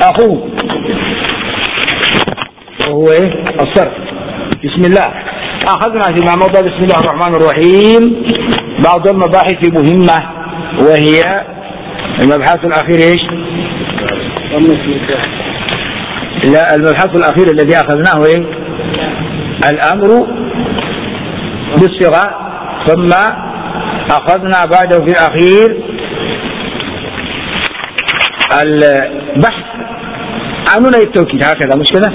أخوه، وهو الصرف. بسم الله. أخذنا في موضوع بسم الله الرحمن الرحيم بعض المباحث مهمة، وهي المبحث الأخير لا، المبحث الأخير الذي أخذناه الأمر بالصيغة، ثم أخذنا بعده في الأخير البحث عن نون التوكيد. هكذا مش كده؟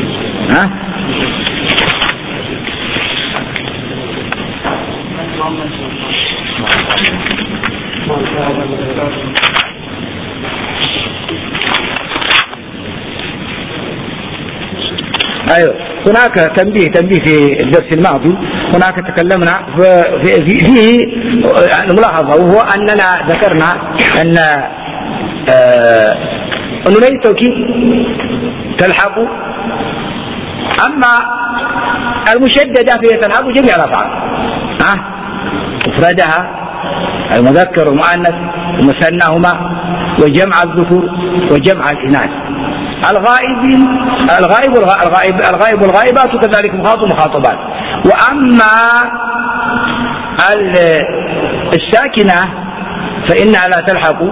أيوه، هناك تنبيه في الدرس الماضي. هناك تكلمنا فيه ملاحظة، وهو أننا ذكرنا أن نون التوكيد تلحق، أما المشددة فهي تلحق جميع الأفعال، مفردها المذكر والمؤنث ومثناهما وجمع الذكور وجمع الإناث، الغائب والغائبات، وكذلك مخاطب ومخاطبات. وأما الساكنة فإنها لا تلحق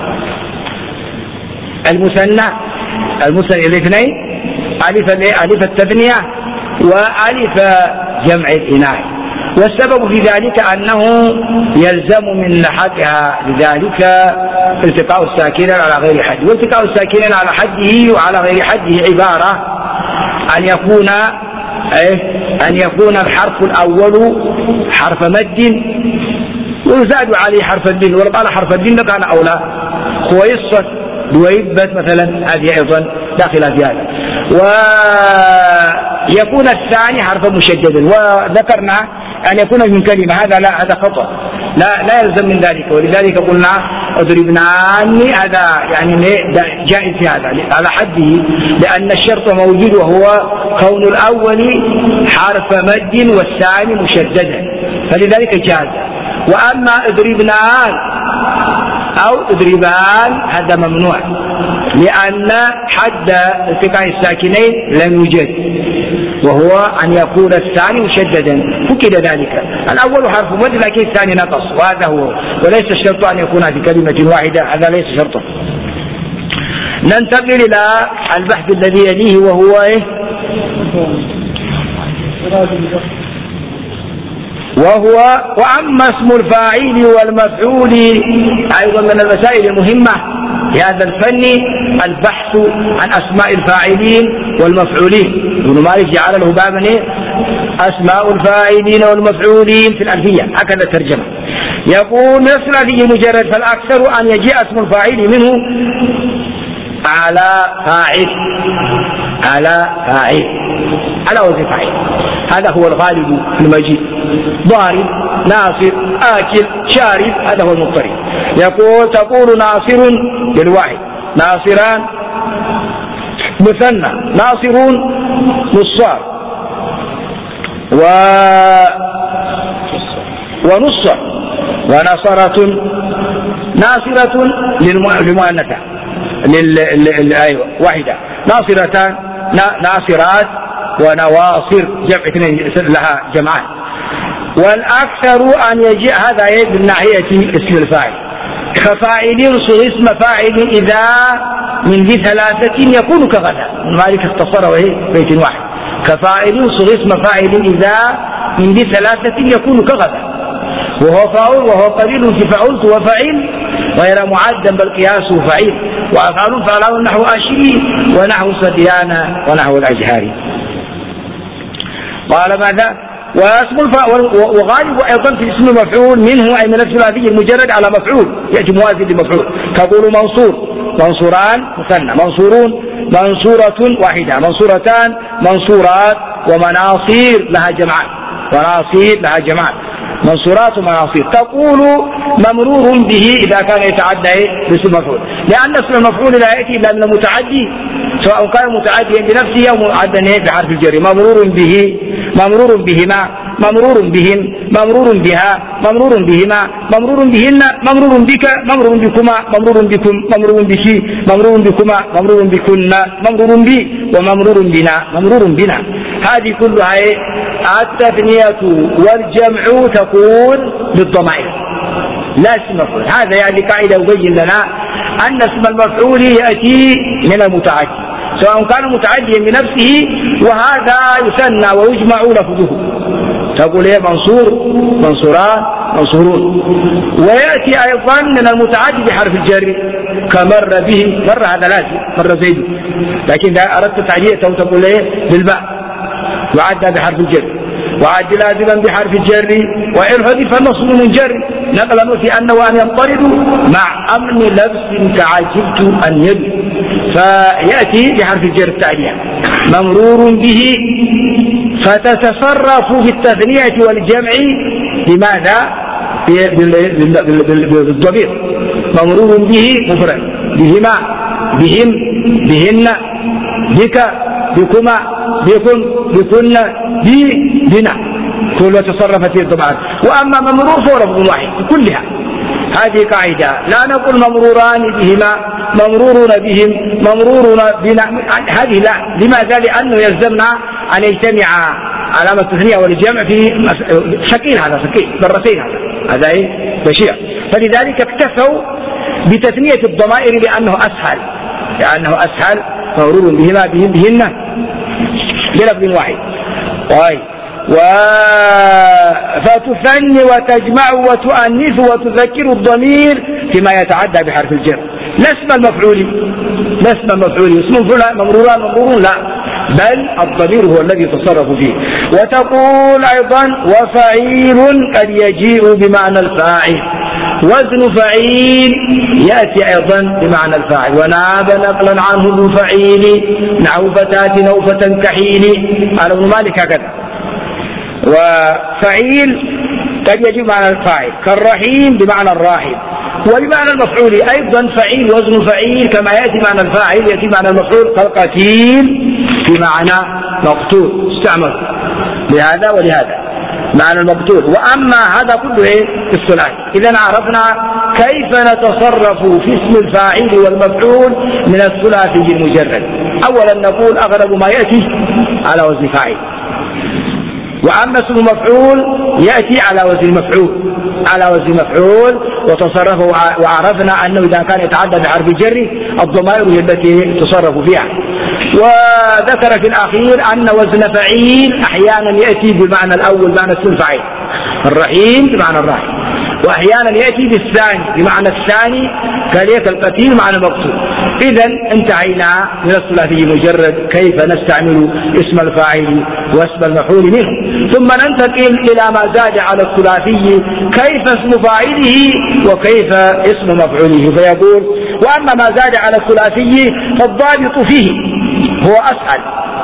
المثنى الاثنين، ألف التثنية وألف جمع الإناث. والسبب في ذلك أنه يلزم من لحقها لذلك التقاء الساكنين على غير حد، والتقاء الساكنين على حده وعلى غير حده عبارة أن يكون الحرف الأول حرف مد ويزاد عليه حرف الدين، ولو قال حرف الدين لكان أولى. خويصة دويبت مثلا هذه أيضا داخلة في هذا. ويكون الثاني حرفا مشددا، وذكرنا أن يكون من كلمة، هذا خطأ، لا يلزم من ذلك. ولذلك قلنا اضربنان، هذا يعني جائز في هذا على حده، لأن الشرط موجود وهو كون الأول حرف مد والثاني مشددا، فلذلك جاز. وأما اضربنان أو اضربان هذا ممنوع، لأن حد التقاء الساكنين لم يوجد، وهو أن يكون الثاني مشددا، فكد ذلك. الأول حرف مد لكن الثاني نقص، وهذا هو، وليس الشرط أن يكون في كلمة واحدة، هذا ليس شرطه. ننتقل إلى البحث الذي يليه، وهو وأما اسم الفاعل والمفعول أيضا من المسائل المهمة في هذا الفن البحث عن أسماء الفاعلين والمفعولين. ابن مالك جعل له بابا أسماء الفاعلين والمفعولين في الألفية، هكذا ترجمة. يقول من الثلاثي مجرد، فالأكثر أن يجيء اسم الفاعل منه على وزن فاعل، هذا هو الغالب في المجيء. ضارب، ناصر، آكل، شارب، هذا هو المضطرب. تقول ناصر للواحد، ناصران مثنى، ناصرون نصار ونصر، ونصرة ناصرة للمؤنثة واحدة، ناصرتان ناصرات ونواصر جمع اثنين لها جمعان. والأكثر أن يجيء هذا من ناحية اسم الفاعل، كفاعل صغ اسم فاعل إذا من ذي ثلاثة يكون كغدا. مالك اختصره وهي بيت واحد، كفاعل صغ اسم فاعل إذا من ذي ثلاثة يكون كغدا، وهو فاعل وهو قليل في فعلت وفعل غير معدا بل قياسه فعيل، وأفعال فعلان نحو أشري ونحو صديان ونحو الأجهاري. قال ماذا؟ وغالب أيضا في اسم المفعول منه أي من الثلاثي المجرد على مفعول، يأتي موازي لمفعول. تقول منصور، منصوران مثنى، منصورون منصورة واحدة، منصورتان منصورات، ومناصير لها جمعان، وناصير لها جمعان، منصورات ومناصير. تقول ممرور به إذا كان يتعدى باسم مفعول، لأن اسم المفعول لا يأتي إلا من المتعدي، سواء كان متعديا بنفسه أو معدا بحرف الجر. ممرور بهما ممرور بهم، ممرور بها، ممرور بهما، ممرور بهن، ممرور بك، ممرور بكما، ممرور بكم، ممرور بك، ممرور بكما، ممرور بكن، ممرور بي، وممرور بنا، ممرور بنا. هذه كلها التثنية والجمع تكون بالضمائر لا اسم مفعول. هذا يعني قاعدة يبين لنا أن اسم المفعول يأتي من المتعدي سواء كان متعديا بنفسه، وهذا يثنى ويجمع لفظه، تقول هي منصور، منصوران، منصورون. ويأتي أيضا من المتعدي بحرف الجر كمر به، مر هذا لازم، مر زيد، لكن إذا أردت تعديته تقول ايه بالباء وعد بحرف الجر، وعد لازما بحرف الجر، وإن حذف النصب من جر نقلا في أنه أن يضطرد مع أمن لبس كعجبت أن يد، فيأتي بحرف الجر التالية ممرور به، فتتصرف في التثنية والجمع بماذا؟ بالضمير. ممرور به مفرد، بهما، بهم، بهن، بك، بكما، بكم، بكن، بي، بنا، كل تصرفت في الضمائر. وأما ممرور فهو لفظ واحد كلها. هذه قاعدة، لا نقول ممروران بهما، ممرورون بهم، ممرورون بنا، هذه لا. لماذا؟ لأنه يلزمنا أن يجتمع علامة التثنية والجمع في شكين، هذا شكين ضرتين، هذا تشيع. فلذلك اكتفوا بتثنية الضمائر لأنه أسهل، ممرور بهما، بهم، بهن بلفظ واحد. طيب، فتثني وتجمع وتؤنث وتذكر الضمير فيما يتعدى بحرف الجر، لا اسم المفعول، لا اسم المفعول، اسم فلان، ممروران، ممرورون، لا، بل الضمير هو الذي يتصرف فيه. وتقول أيضا وفعيل قد يجيء بمعنى الفاعل، وزن فعيل يأتي أيضا بمعنى الفاعل. وناب نقلا عنه ذو فعيل نحو فتاة نوفة كحيل، قال ابن مالك هكذا. وفعيل قد يجي بمعنى الفاعل كالرحيم بمعنى الراحم، وبمعنى المفعول أيضا فعيل، وزن فعيل كما يأتي معنى الفاعل يأتي معنى المفعول كالقتيل بمعنى مقتول، استعمل لهذا ولهذا معنى المقتول. وأما هذا كله في الثلاثي. إذا عرفنا كيف نتصرف في اسم الفاعل والمفعول من الثلاثي المجرد. أولا نقول أغلب ما يأتي على وزن فاعل، وأما اسم مفعول يأتي على وزن مفعول، وتصرف. وعرفنا أنه إذا كان يتعدى بحرف الجر الضمائر هي التي تصرف فيها. وذكر في الأخير أن وزن فعيل أحيانا يأتي بمعنى الأول بمعنى اسم الفاعل الرحيم بمعنى الراحم، وأحيانا يأتي بالثاني بمعنى الثاني كذلك القتيل معنى المقتول. إذا انتهينا من الثلاثي المجرد كيف نستعمل اسم الفاعل واسم المفعول منه. ثم ننتقل إلى ما زاد على الثلاثي كيف اسم فاعله وكيف اسم مفعوله. فيقول وأما ما زاد على الثلاثي فالضابط فيه هو أسهل،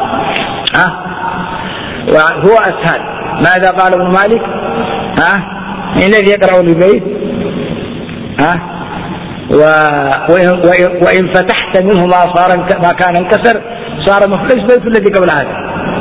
هو أسهل. ماذا قال ابن مالك؟ الذي يقرأ البيت وإن فتحت منه ما كان انكسر صار مفلس بيت الذي قبل هذا.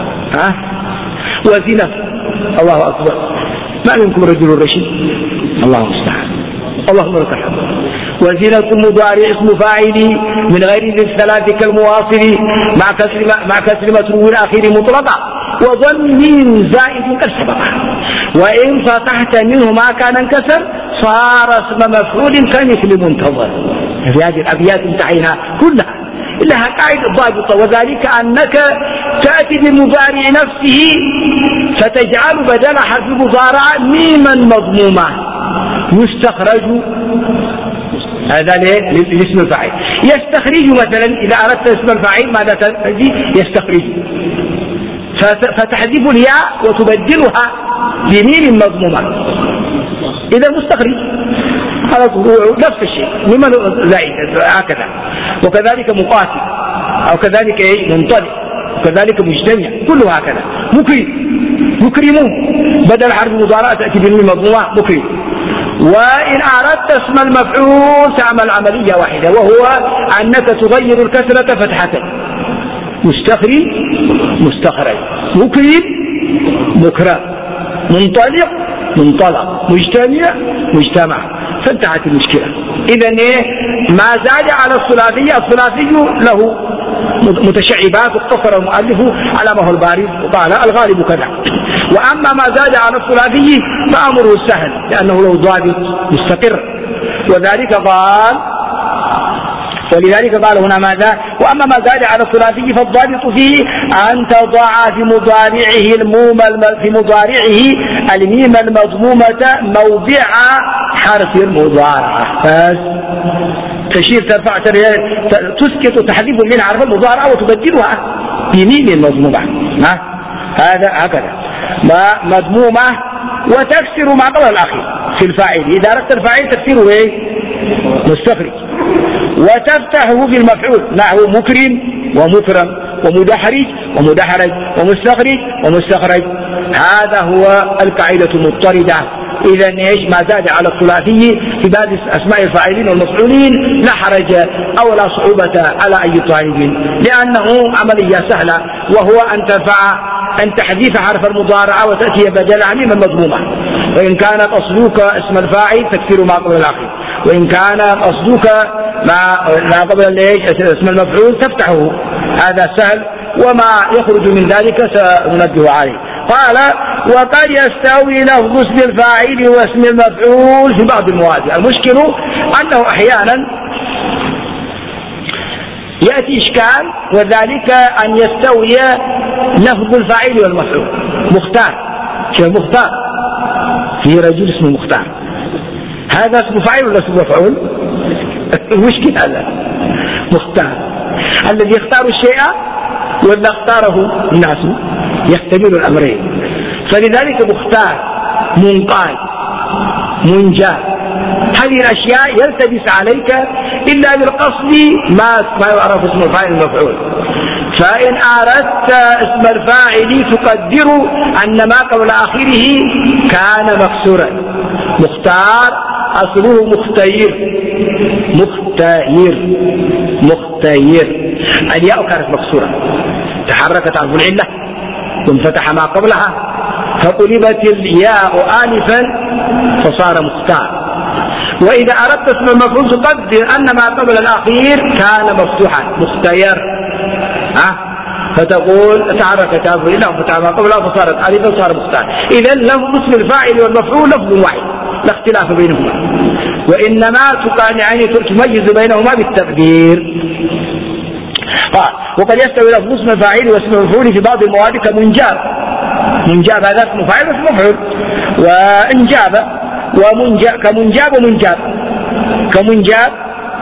وزنة، الله أكبر، ما منكم رجل رشيد، الله المستعان، اللهم لك الحمد. وزنة مضارع اسم فاعل من غير ذي الثلاث كالمواصل مع كسر متروه الأخير مطلقا وضم زائد قد سبق. وإن فتحت منه ما كان انكسر صار اسم مفعول كمثل منتظر. في هذه الأبيات انتهينا كلها، لها قاعدة ضابطة، وذلك أنك تأتي بالمضارع نفسه فتجعل بدل حرف المضارع ميما مضموما يستخرج، هذا لاسم الفاعل. يستخرج مثلا إذا أردت اسم الفاعل ماذا تجي؟ يستخرج، فتحذف الياء وتبدلها بميم مضمومة، إذا مستخرج هذا نفس الشيء مما زائد هكذا. وكذلك مقاتل، أو كذلك منطلق، وكذلك مجتمع، كله هكذا. مكرمون بدل حرف المضارع تأتي بالميم مضمومة مكرم. وإن أردت اسم المفعول تعمل عملية واحدة، وهو أنك تغير الكسرة فتحة، مستخرج مستخرج، مكرم مكرم، منطلق منطلق، مجتمع مجتمع، فانتهت المشكلة. إذن ما زاد على الثلاثي، الثلاثي له متشعبات، اقتصر المؤلف على ما هو البارز وقال الغالب كذا. وأما ما زاد على الثلاثي فأمره سهل لأنه له ضابط مستقر، ولذلك قال هنا ماذا؟ وأما ما زاد على الثلاثي فالضابط فيه أن تضع في مضارعه الميم المضمومة موضع حرف المضارعة، تشير ترفع تسكت تحذف من حرف المضارعة وتبدلها بميم مضمومة، هذا هكذا مضمومة، وتكسر ما قبل الأخير في الفاعل. إذا أردت الفاعل تكسره مستخرج، وتفتحه في المفعول نحو مكرم ومكرم ومدحرج ومدحرج ومستخرج ومستخرج. هذا هو القاعدة المضطردة. إذا ايش ما زاد على الثلاثي في باب أسماء الفاعلين والمفعولين لا حرج أو لا صعوبة على أي طالب، لأنه عملية سهلة، وهو أن تحذيف حرف المضارعة وتأتي بدلها ميم مضمومة. وإن كانت أصلك اسم الفاعل تكسر ما قبل الأخير، وإن كان أصلك ما قبل اسم المفعول تفتحه، هذا سهل، وما يخرج من ذلك سننبه عليه. قال وقد يستوي لفظ اسم الفاعل واسم المفعول في بعض المواضع. المشكل أنه أحيانا يأتي إشكال، وذلك أن يستوي لفظ الفاعل والمفعول. مختار، شيء مختار، في رجل اسمه مختار، هذا اسم فاعل ولا اسم مفعول؟ المشكل هذا مختار، الذي يختار الشيء ولا اختاره الناس، يحتمل الأمرين. فلذلك مختار، منقال، منجاب، هذه الأشياء يلتبس عليك إلا بالقصد ما يعرف اسم الفاعل المفعول. فإن أردت اسم الفاعل تقدر أن ما قبل آخره كان مكسورا. مختار أصله مختير، مختير، الياء كانت مكسورة، تحركت عن العلة وانفتح ما قبلها فقلبت الياء آنفا فصار مختار. وإذا أردت اسم المفعول تقدر أن ما قبل الأخير كان مفتوحا، مختير، فتقول تحركت عن العلة وانفتح ما قبلها فصارت آنفا فصار مختار. إذن لفظ اسم الفاعل والمفعول لفظ واحد لا اختلاف بينهما، وإنما تميز بينهما بالتقدير. قال وقد يستوي لفظ اسم الفاعل واسم المفعول في بعض المواد كمنجاب، منجاب هذا اسم فاعل واسم مفعول، وانجاب كمنجاب ومنجاب، كمنجاب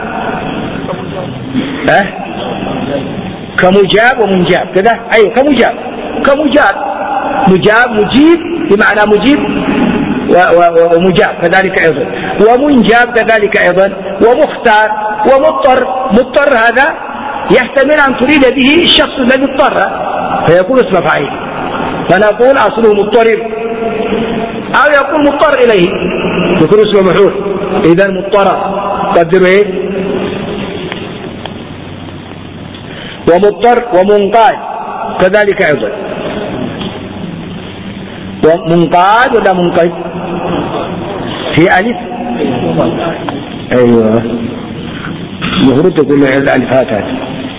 كمجاب ومنجاب كذا، أي كمجاب مجيب بمعنى مجيب ومجاب كذلك أيضا، ومنجاب كذلك أيضا، ومختار ومضطر هذا يحتمل أن تريد به الشخص الذي اضطر فيكون اسم فاعل، فنقول أصله مضطرب، أو يكون مضطر إليه يكون اسم مفعول. إذا مضطر قدره ومضطر ومنقاد كذلك أيضا. ومنقاد ولا منقد؟ في ألف، أيوه المفروض تقول الألفات هذه.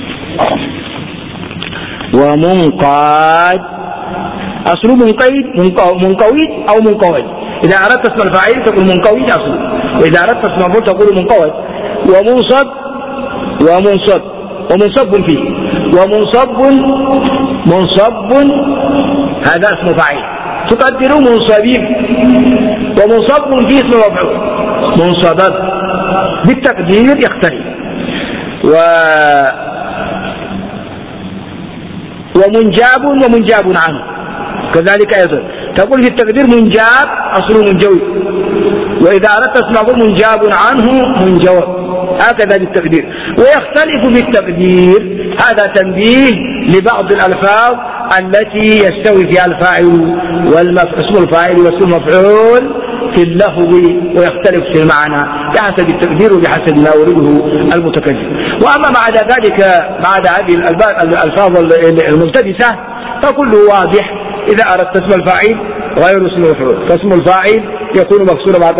ومنقاد أصله منقويد أو منقوid. إذا أردت اسم الفاعل تقول منقويد أصله، وإذا أردت اسم المفعول تقول منقوid. ومنصب فيه، منصب هذا اسم فاعل تقدر منصبين، ومنصب فيه اسم مفعول منصبات، بالتقدير يختلف. ومنجاب عنه كذلك أيضا تقول في التقدير منجاب أصله منجوي، وإذا أردت اسمه منجاب عنه منجوب، هكذا بالتقدير. ويختلف بالتقدير، هذا تنبيه لبعض الألفاظ التي يستوي فيها الفاعل اسم الفاعل واسم المفعول في اللفظ ويختلف في المعنى بحسب التقدير وبحسب ما يريده المتكلم. وأما بعد ذلك بعد هذه الألفاظ الملتبسة فكله واضح. إذا أردت اسم الفاعل غير اسم المفعول. فاسم الفاعل يكون مكسورا مع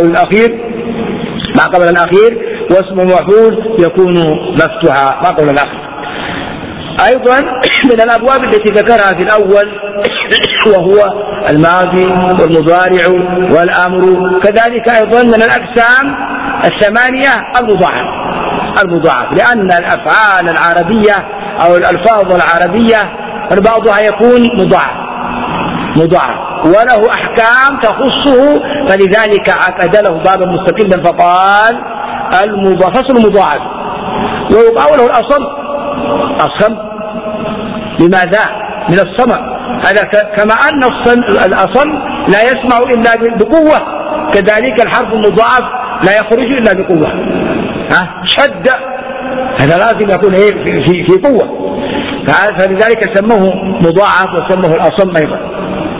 قبل الأخير، واسم المفعول يكون مفتوحا ما قبل الأخير. أيضا من الأبواب التي ذكرها في الأول وهو الماضي والمضارع والأمر، كذلك أيضا من الأقسام الثمانية المضاعف، لأن الأفعال العربية أو الألفاظ العربية بعضها يكون مضاعف وله أحكام تخصه، فلذلك عقد له بابا مستقلا فقال فصل المضاعف. ويقال له الأصم، لماذا؟ من الصمم، هذا كما أن الأصم لا يسمع إلا بقوة، كذلك الحرف المضاعف لا يخرج إلا بقوة. شد، هذا لازم يكون في قوة، فلذلك سموه مضاعف وسموه الأصم أيضا.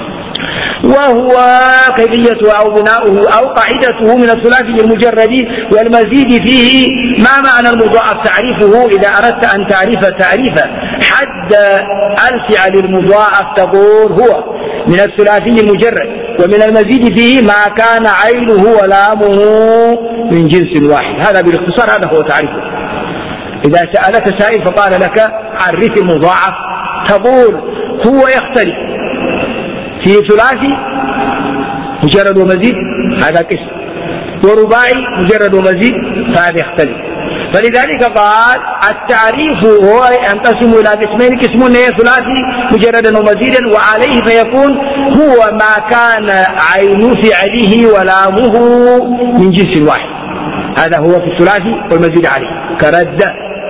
وهو كيفيته أو بناؤه أو قاعدته من الثلاثي المجرد والمزيد فيه. ما معنى المضاعف؟ تعريفه إذا أردت أن تعرف تعريفه حد الفعل المضاعف تقول هو من الثلاثي المجرد ومن المزيد فيه ما كان عينه ولامه من جنس واحد. هذا بالاختصار هذا هو تعريفه. إذا سألك سائل فقال لك عرف المضاعف تقول هو يختلف في ثلاثي مجرد ومزيد هذا قسم، ورباعي مجرد ومزيد فهذا يختلف. فلذلك قال التعريف هو ينقسم إلى قسمين، قسم ثلاثي مجردا ومزيدا، وعليه فيكون هو ما كان عين فعله ولامه من جنس واحد. هذا هو في الثلاثي والمزيد عليه، كرد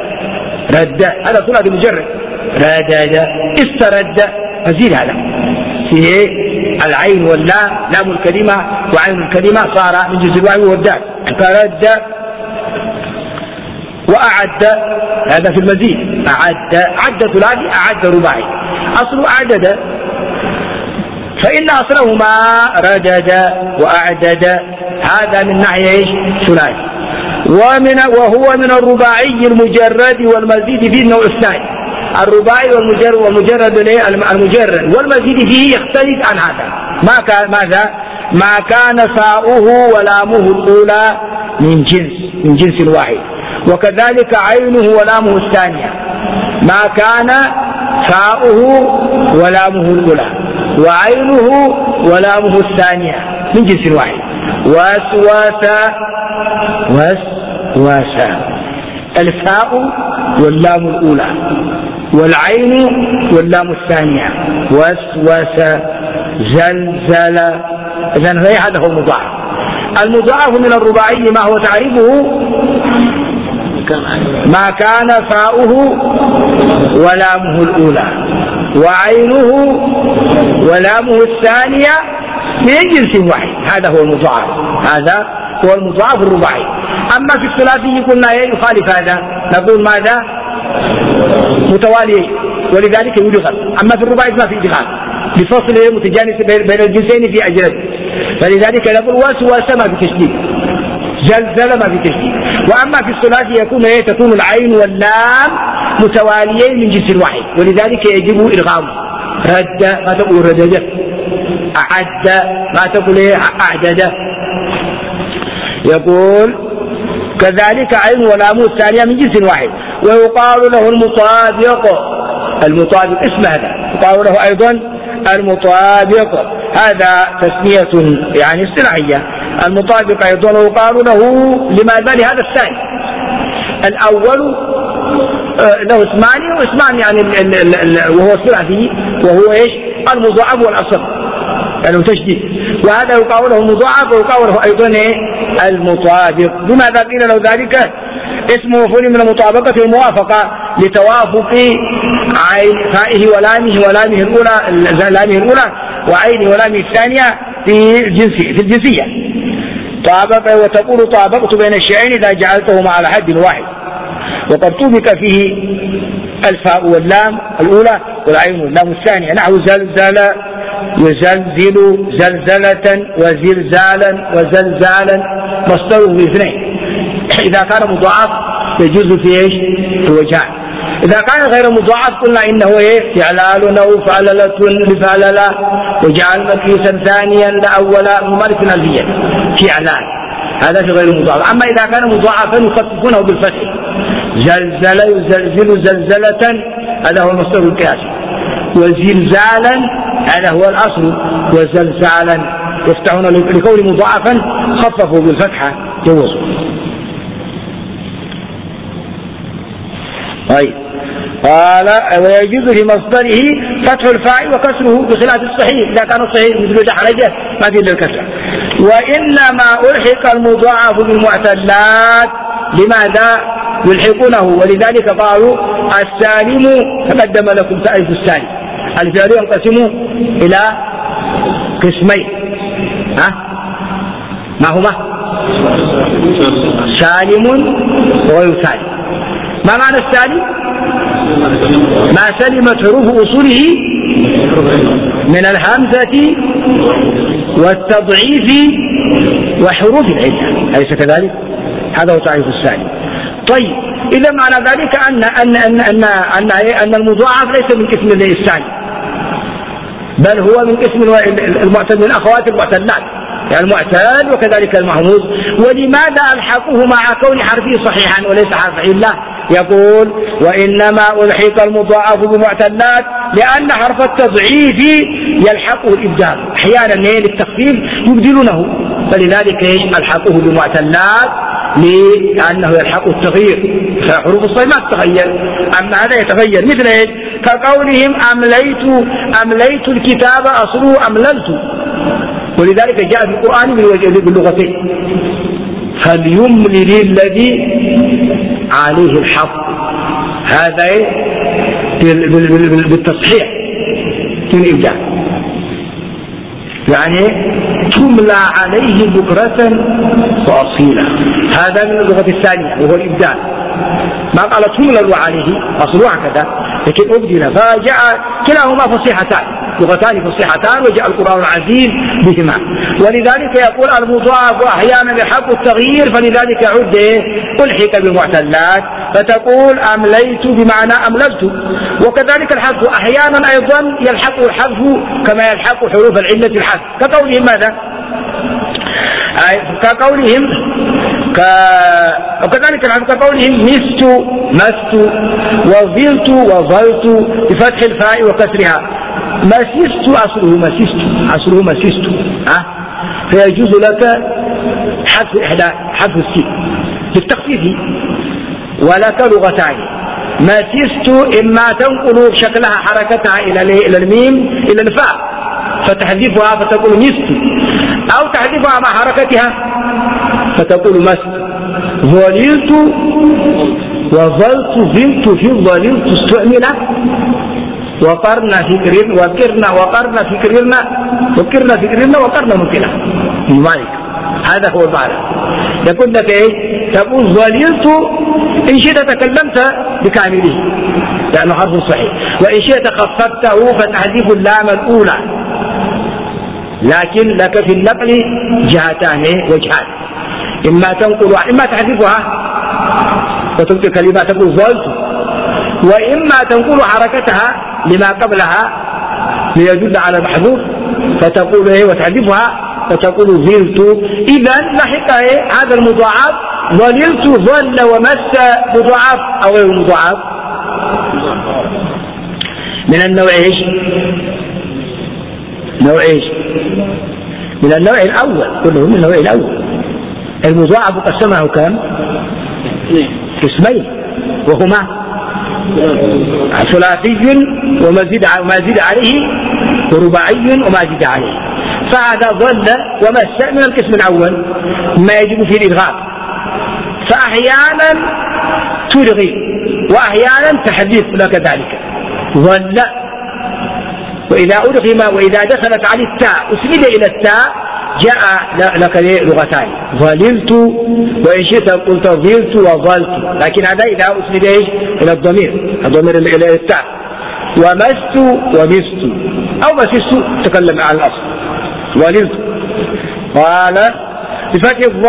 رد هذا ثلاثي مجرد، ردد استرد مزيد، هذا فيه العين واللام، لام الكلمة وعين الكلمة صار من جنس الواحد والدال. فرد وأعد هذا في المزيد، عد ثلاثي أعد رباعي. أصل أعدد، فإن أصلهما ردد وأعدد، هذا من ناحية ثلاثي. وهو من الرباعي المجرد والمزيد فيه نوع الثاني. الرباعي والمجرد المجرد والمزيد فيه يختلف عن هذا. ماذا؟ ما كان فاؤه ولامه الأولى من جنس واحد، وكذلك عينه ولامه الثانية ما كان فاؤه ولامه الأولى وعينه ولامه الثانية من جنس واحد. وسواس الفاء واللام الأولى والعين واللام الثانية، وسوس زلزل. إذن هذا هو المضاعف. المضاعف من الرباعي ما هو تعريفه؟ ما كان فاؤه ولامه الأولى وعينه ولامه الثانية من جنس واحد، هذا هو المضاعف. هذا هو المضاعف الرباعي. أما في الثلاثي قلنا يخالف هذا، نقول ماذا؟ متوالي، ولذلك يدخل. أما في الرباعي ما في إدخال بفصل متجانس بين الجنسين في أجنبي، فلذلك نقول وسوس ما في تشديد، زلزل ما في تشديد. وأما في الثلاثي تكون العين واللام متواليين من جنس واحد، ولذلك يجب إدغامه. رد ما تقول ردد، أعد ما تقول أعدد. يقول كذلك عين ولام الثانية من جنس واحد. ويقال له المطابق اسم هذا، يقال له أيضا المطابق، هذا تسمية يعني اصطلاحية. المطابق أيضا يقال له لماذا؟ لهذا الثاني. الأول له اسمان واسمان يعني وهو الثلاثي، وهو ايش؟ المضاعف والأصل يعني تشديد. وهذا يقال له مضاعف ويقال له أيضا المطابق. لماذا قيل له ذلك؟ اسمه مفعول من المطابقة الموافقة لتوافق عين فائه ولامه الأولى وعينه ولامه الثانية في الجنسية. طابق، وتقول طابقت بين الشيئين إذا جعلتهما على حد واحد. وقد طبق فيه الفاء واللام الأولى والعين واللام الثانية، نحو زلزل يزلزل زلزلة وزلزالا وزلزالا، مصدره باثنين. إذا كان مضاعف يجوز في ايش؟ في وجهان. إذا كان غير مضاعف قلنا إنه فعلال أو فعللة لفعللة وجعل مقيسا ثانيا لأولا ممارس الألفية فعلان، هذا في غير مضاعف. أما إذا كان مضاعفا يخففونه بالفتح، زلزل يزلزل زلزلة هذا هو المصدر القياسي، وزلزالا هذا هو الأصل، وزلزالا يفتحون لكون مضاعفا خففوا بالفتحة جوزوا. طيب قال ويجوز في مصدره فتح الفاء وكسره بخلاف الصحيح، إذا كان الصحيح مثل دحرجه ما في إلا الكسر. وإنما ألحق المضاعف بالمعتلات، لماذا يلحقونه؟ ولذلك قالوا السالم تقدم لكم تعريف السالم، الفعل ينقسم إلى قسمين، ما هما؟ سالم وغير سالم. ما معنى السالم؟ ما سلمت حروف أصوله من الهمزة والتضعيف وحروف العلة، أليس كذلك؟ هذا هو تعريف السالم. طيب إذا معنى ذلك أن المضاعف ليس من اسم السالم، بل هو من اسم المعتل من أخوات المعتلات، يعني المعتل وكذلك المهموز. ولماذا ألحقه مع كون حرفه صحيحا وليس حرف علة؟ يقول وإنما ألحق المضاعف بمعتلات لأن حرف التضعيف يلحقه الإبدال، أحيانا للتخفيف يبدلونه، فلذلك ألحقه بمعتلات لأنه يلحقه التغيير، فحروف الصحيح ما تتغير، أما هذا يتغير. مثل كقولهم أمليت الكتاب أصله أمللت، ولذلك جاء في القرآن باللغتين، فليملل الذي عليه الحق، هذا بالتصحيح من إبداع، يعني تملى عليه بكرة وأصيلا، هذا من اللغة الثانية وهو الإبدال. ما قال تملل عليه أصله هكذا، لكن أبدل، فجاء كلاهما فصيحتان، لغتان فصيحتان، وجاء القرآن العزيز بهما. ولذلك يقول المضاعف أحيانا يحق التغيير، فلذلك يعد ألحق بالمعتلات، فتقول أمليت بمعنى أمللت. وكذلك الحذف أحيانا أيضا يلحق الحذف كما يلحق حروف العلة الحذف، كقولهم ماذا؟ كقولهم وكذلك كقولهم مست وظلت وظلت بفتح الفاء وكسرها. مسست أصله مسست فيجوز لك حذف السين بالتخفيف، ولك لغتان، مسست إما تنقل شكلها حركتها إلى الميم إلى الفاء فتحذفها فتقول مست، أو تحذفها مع حركتها فتقول مست. ظللت وظلت زلت في ظللت استعمل، وقرن فكرنا وقرن ممكنة مالك، هذا هو المعنى. يقول لك تقول ظللت إن شئت تكلمت بكامله لأنه حرف صحيح، وإن شئت خففته فتحذف اللام الأولى، لكن لك في النقل جهتان وجهان، إما تنقل إما تحذفها وتبقي كلمة تقول ظلت، وإما تنقل حركتها لما قبلها ليدل على المحذوف فتقول وتحذفها وتقول ظلت. إذا لحق هذا المضاعف ظللت ظل ومس مضاعف أو غير مضاعف من النوع من النوع الأول، كله من النوع الأول. المضاعف قسمه كم؟ قسمين، وهما ثلاثي وما زيد عليه، ورباعي وما زيد عليه. فهذا ظل ومس من القسم الأول ما يجب فيه الإدغام، فأحيانا تلغي وأحيانا تحذف لك ذلك ظل. وإذا أدغم وإذا دخلت على التاء أسند إلى التاء جاء لك لغتان، ظللت وإن شئت قلت ظلت وظلت، لكن هذا إذا أسند إلى الضمير إلى التاء. ومست ومست أو مسست تكلم عن الأصل ظللت. قال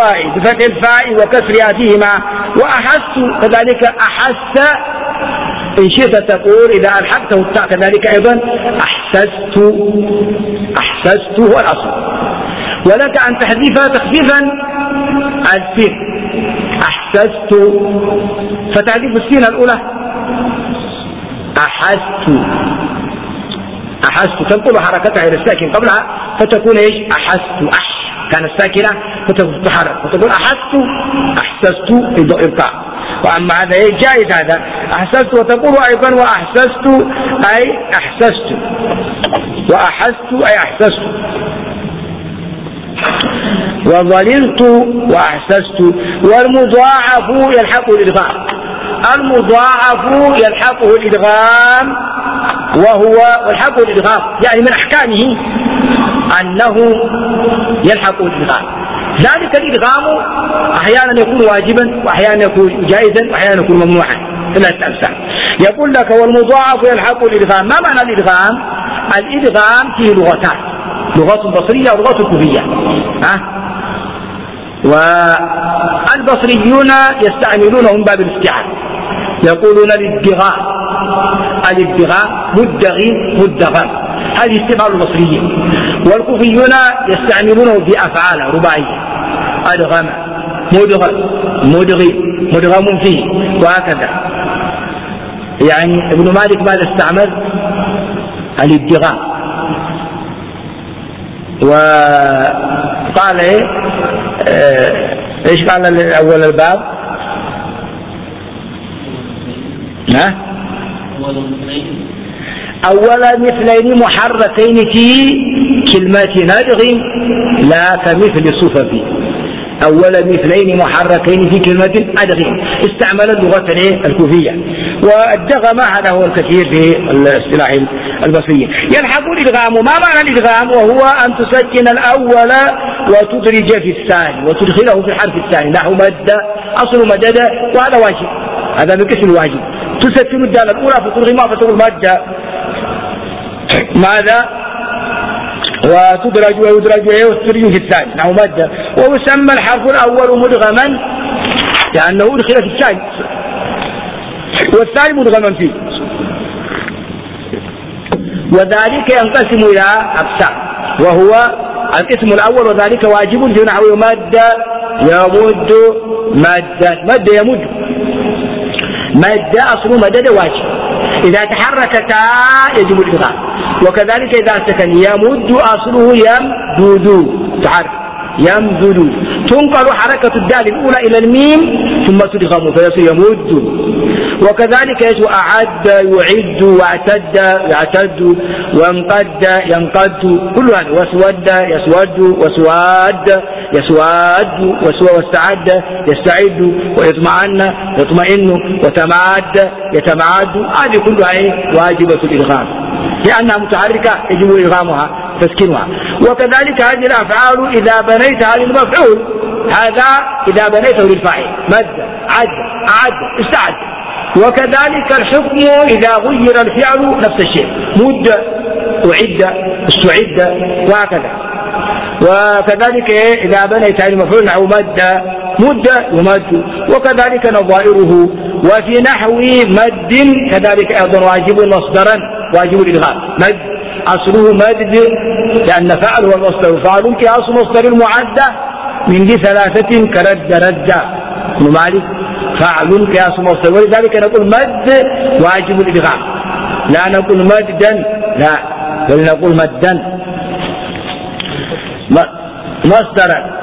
بفتح الفاء وكسرها فيهما. وأحس كذلك أحس إن شئت تقول إذا ألحقته التاء كذلك أيضا أحسست، أحسست هو الأصل. ولك أن تحذفها تخفيفا السين، أحسست، فتحذف السين الأولى أحست، أحست تنقل حركتها إلى الساكن قبلها فتكون إيش؟ أحست، كانت ساكنة فتتحرك فتقول أحست، أحسست إبقاء. وأما هذا إيه جائز هذا، أحسست وتقول أيضا وأحسست أي أحسست، وأحست أي أحسست، وظللت وأحسست. والمضاعف يلحقه الإدغام، المضاعف يلحقه الإدغام، وهو يلحقه الإدغام يعني من أحكامه أنه يلحقه الإدغام. ذلك الإدغام أحيانا يكون واجبا وأحيانا يكون جائزا وأحيانا يكون ممنوعا، ثلاثة أمثال. يقول لك والمضاعف يلحقه الإدغام. ما معنى الإدغام؟ الإدغام فيه لغتان، لغة بصرية ولغة كوفية. والبصريون يستعملونه من باب الافتعال، يقولون الادغام، الادغام مدغي مدغم، هذه استعمال البصريين. والكوفيون يستعملونه في أفعال رباعية، أدغم مدغم مدغي مدغم فيه وهكذا. يعني ابن مالك ماذا استعمل؟ الادغام. وقال ايش قال اول الباب؟ أولا مثلين محركين في كلمة ندغ لا كمثل صففي. أولا مثلين محركين في كلمة أدغ، استعمل اللغة الكوفية. والدغم هذا هو الكثير في الاصطلاح البصري. يلحق الإدغام. ما معنى الإدغام؟ وهو أن تسكن الأول وتدرج في الثاني وتدخله في الحرف الثاني، نحو مد، أصل مدد، وهذا واجب، هذا من قسم الواجب. تسكن الدال الأولى فتدغمها فتقول مد ماذا؟ وتدرج وتدرج في الثاني، نحو مد. ويسمى الحرف الأول مدغما لأنه أدخل في الثاني، والثاني مدغما فيه. وذلك ينقسم إلى أقسام، وهو القسم الأول وذلك واجب في نحو مد يمد مدا، مد يمد، مد أصل مدد واجب، إذا تحركتا يجب الإدغام. وكذلك إذا سكن يمد أصله يمدد، تحرك يمدد، تنقل حركة الدال الأولى إلى الميم ثم تدغم فيصير يمد. وكذلك يجب أعد يعد واعتد يعتد وانقد ينقد، كل هذا. واسود يسود وسواد يسواد واستعد يستعد، ويطمئن يطمئن وتماد يتماد، هذه كلها واجبة الإدغام لأنها متحركة يجب إدغامها تسكينها. وكذلك هذه الأفعال إذا بنيتها للمفعول، هذا إذا بنيته للفاعل مد عد أعد استعد. وكذلك الحكم إذا غير الفعل نفس الشيء، مد أعد استعد وهكذا. وكذلك إذا بنيت المفعول نحو مد مد يمد، وكذلك نظائره. وفي نحو مد كذلك أيضا واجب مصدرا واجب الإدغام، مد أصله مد لأن فعل هو المصدر، فعل كأصل مصدر المعدة من دي ثلاثة كرد رد ابن مالك، فعل كأصل مصدر، ولذلك نقول مد واجب الإدغام، لا نقول مدا، لا بل نقول مدا مصدرا.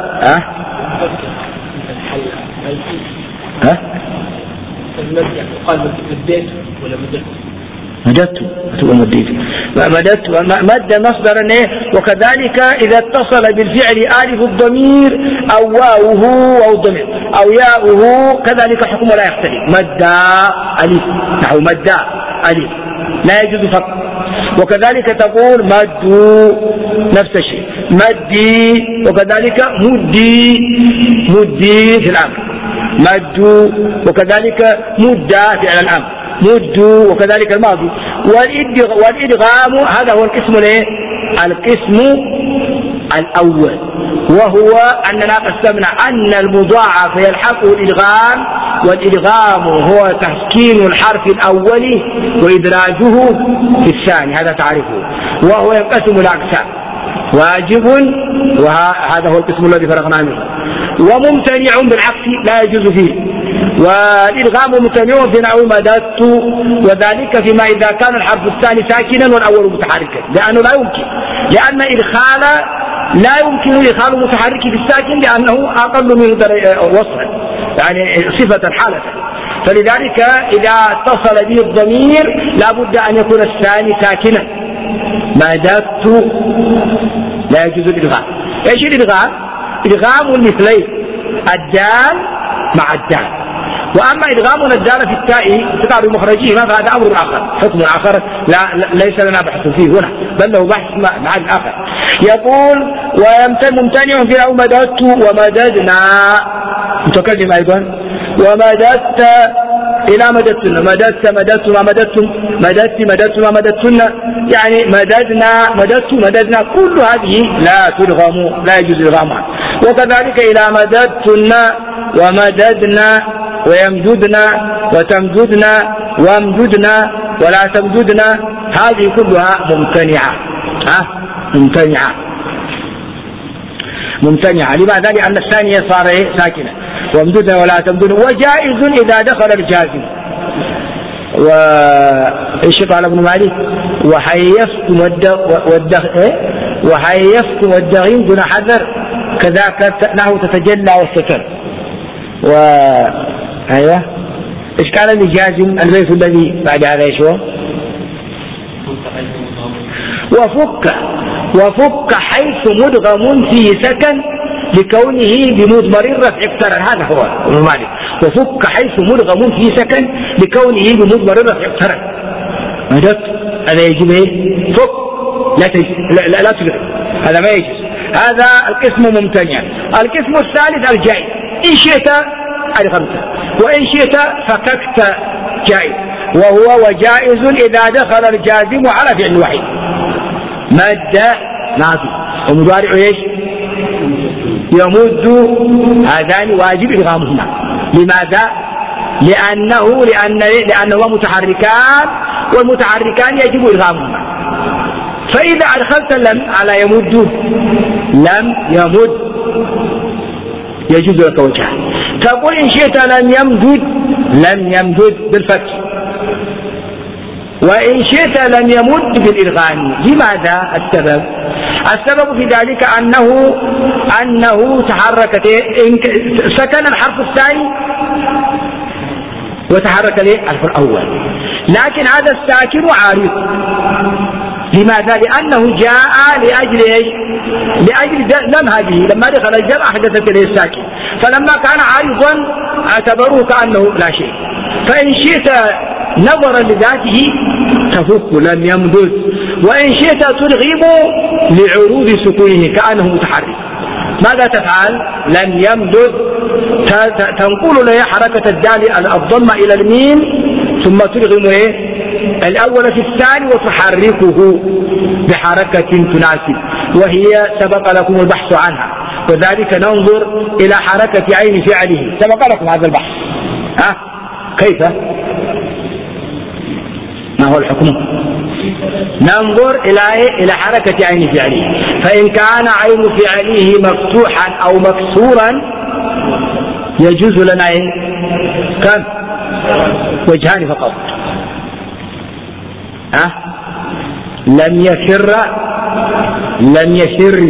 مددت مددت مد مصدرا. وكذلك إذا اتصل بالفعل آلف الضمير أو واوه أو الضمير أو ياؤه كذلك حكمه لا يختلف، مد ألف نحو مد ألف لا يجوز فقط. وكذلك تقول مد نفس الشيء مدي، وكذلك مدي مدي في الأمر مد، وكذلك مد في الأمر مد، وكذلك الماضي. والإدغام هذا هو القسم القسم الأول. وهو أننا قسمنا أن المضاعف يلحقه الإدغام، والإدغام هو تسكين الحرف الأول وإدراجه في الثاني، هذا تعرفه، وهو ينقسم إلى أقسام: واجب، وهذا هو القسم الذي فرقنا منه، وممتنع بالعكس لا يجوز فيه، والإدغام ممتنع في نحو مددت، وذلك فيما إذا كان الحرف الثاني ساكنا والأول متحركا، لأنه لا يمكن، لأن إدخال لا يمكن إدخال المتحرك بالساكن لأنه أقل من وصفا، يعني صفة حالة، فلذلك إذا اتصل به الضمير لا بد أن يكون الثاني ساكنا. مددت لا يجوز الإدغام. إيش الإدغام؟ إدغام المثلين، الدال مع الدال. وأما إدغامنا الدال في التاء تقع بمخرجهما فهذا أمر آخر، حكم آخر ليس لنا بحث فيه هنا، بل له بحث مع الآخر. يقول: وممتنع في نحو مددت ومددنا، متكلم أيضا، ومددت إلى مددتن، مددت ما مددتم، مددت ما مددتن، يعني مددنا، كل هذه لا تدغم، لا يجوز إدغامها. وكذلك إلى مددتن ومددنا ويمددنا وتمددنا وامددنا ولا تمددنا، هذه كلها ممتنعة. لماذا؟ لأن الثانية صار ساكنة، وامددنا ولا تمددنا. وجائز إذا دخل الجازم، وإيش قال ابن مالك؟ وحيفكم والدغين دون حذر، كذاك نحو تتجلى والستر. أيوة، إيش كان الجازم البيت الذي بعد هذا؟ إيش هو؟ وفك حيث مدغم فيه سكن لكونه بمضمر الرفع اقترن، هذا هو ابن مالك. وفك حيث مدغم فيه سكن لكونه بمضمر الرفع اقترن. مدد هذا يجب ايه؟ فك، لا تدغم، هذا ما يجوز، هذا القسم ممتنع. القسم الثالث الجائز، إن شئت أدغمت وإن شئت فككت، جائز. وهو وجائز إذا دخل الجازم على فعل واحد، مد نافي ومضارع ايش؟ يمد، هذان واجب إدغامهما. لماذا؟ لأنهما متحركان، والمتحركان يجب إدغامهما. فإذا أدخلت لم على يمد، لم يمد، يجوز لك وجهان. تقول إن شئت لم يمدد بالفتح، وإن شئت لم يمد بالإدغام. لماذا؟ السبب في ذلك أنه تحركت، سكن الحرف الثاني وتحرك الحرف الأول، لكن هذا الساكن عارض. لماذا؟ لأنه جاء لأجل لم هذه، لما دخل الجمع أحدثت إليه الساكن، فلما كان عارضا اعتبروه كأنه لا شيء. فإن شئت نظرا لذاته تفك لم يمدد، وإن شئت تدغم لعروض سكونه كأنه متحرك. ماذا تفعل؟ لم يمدد تنقل له حركة الدال الضمة إلى الميم، ثم تدغم الأول في الثاني وتحركه بحركة تناسب، وهي سبق لكم البحث عنها، وذلك ننظر إلى حركة عين فعله، سبق لكم هذا البحث. كيف؟ ما هو الحكم؟ ننظر إلى حركة عين فعله، فإن كان عين فعله مفتوحا أو مكسورا يجوز لنا كم؟ وجهان فقط. لم يسر، لم يسر،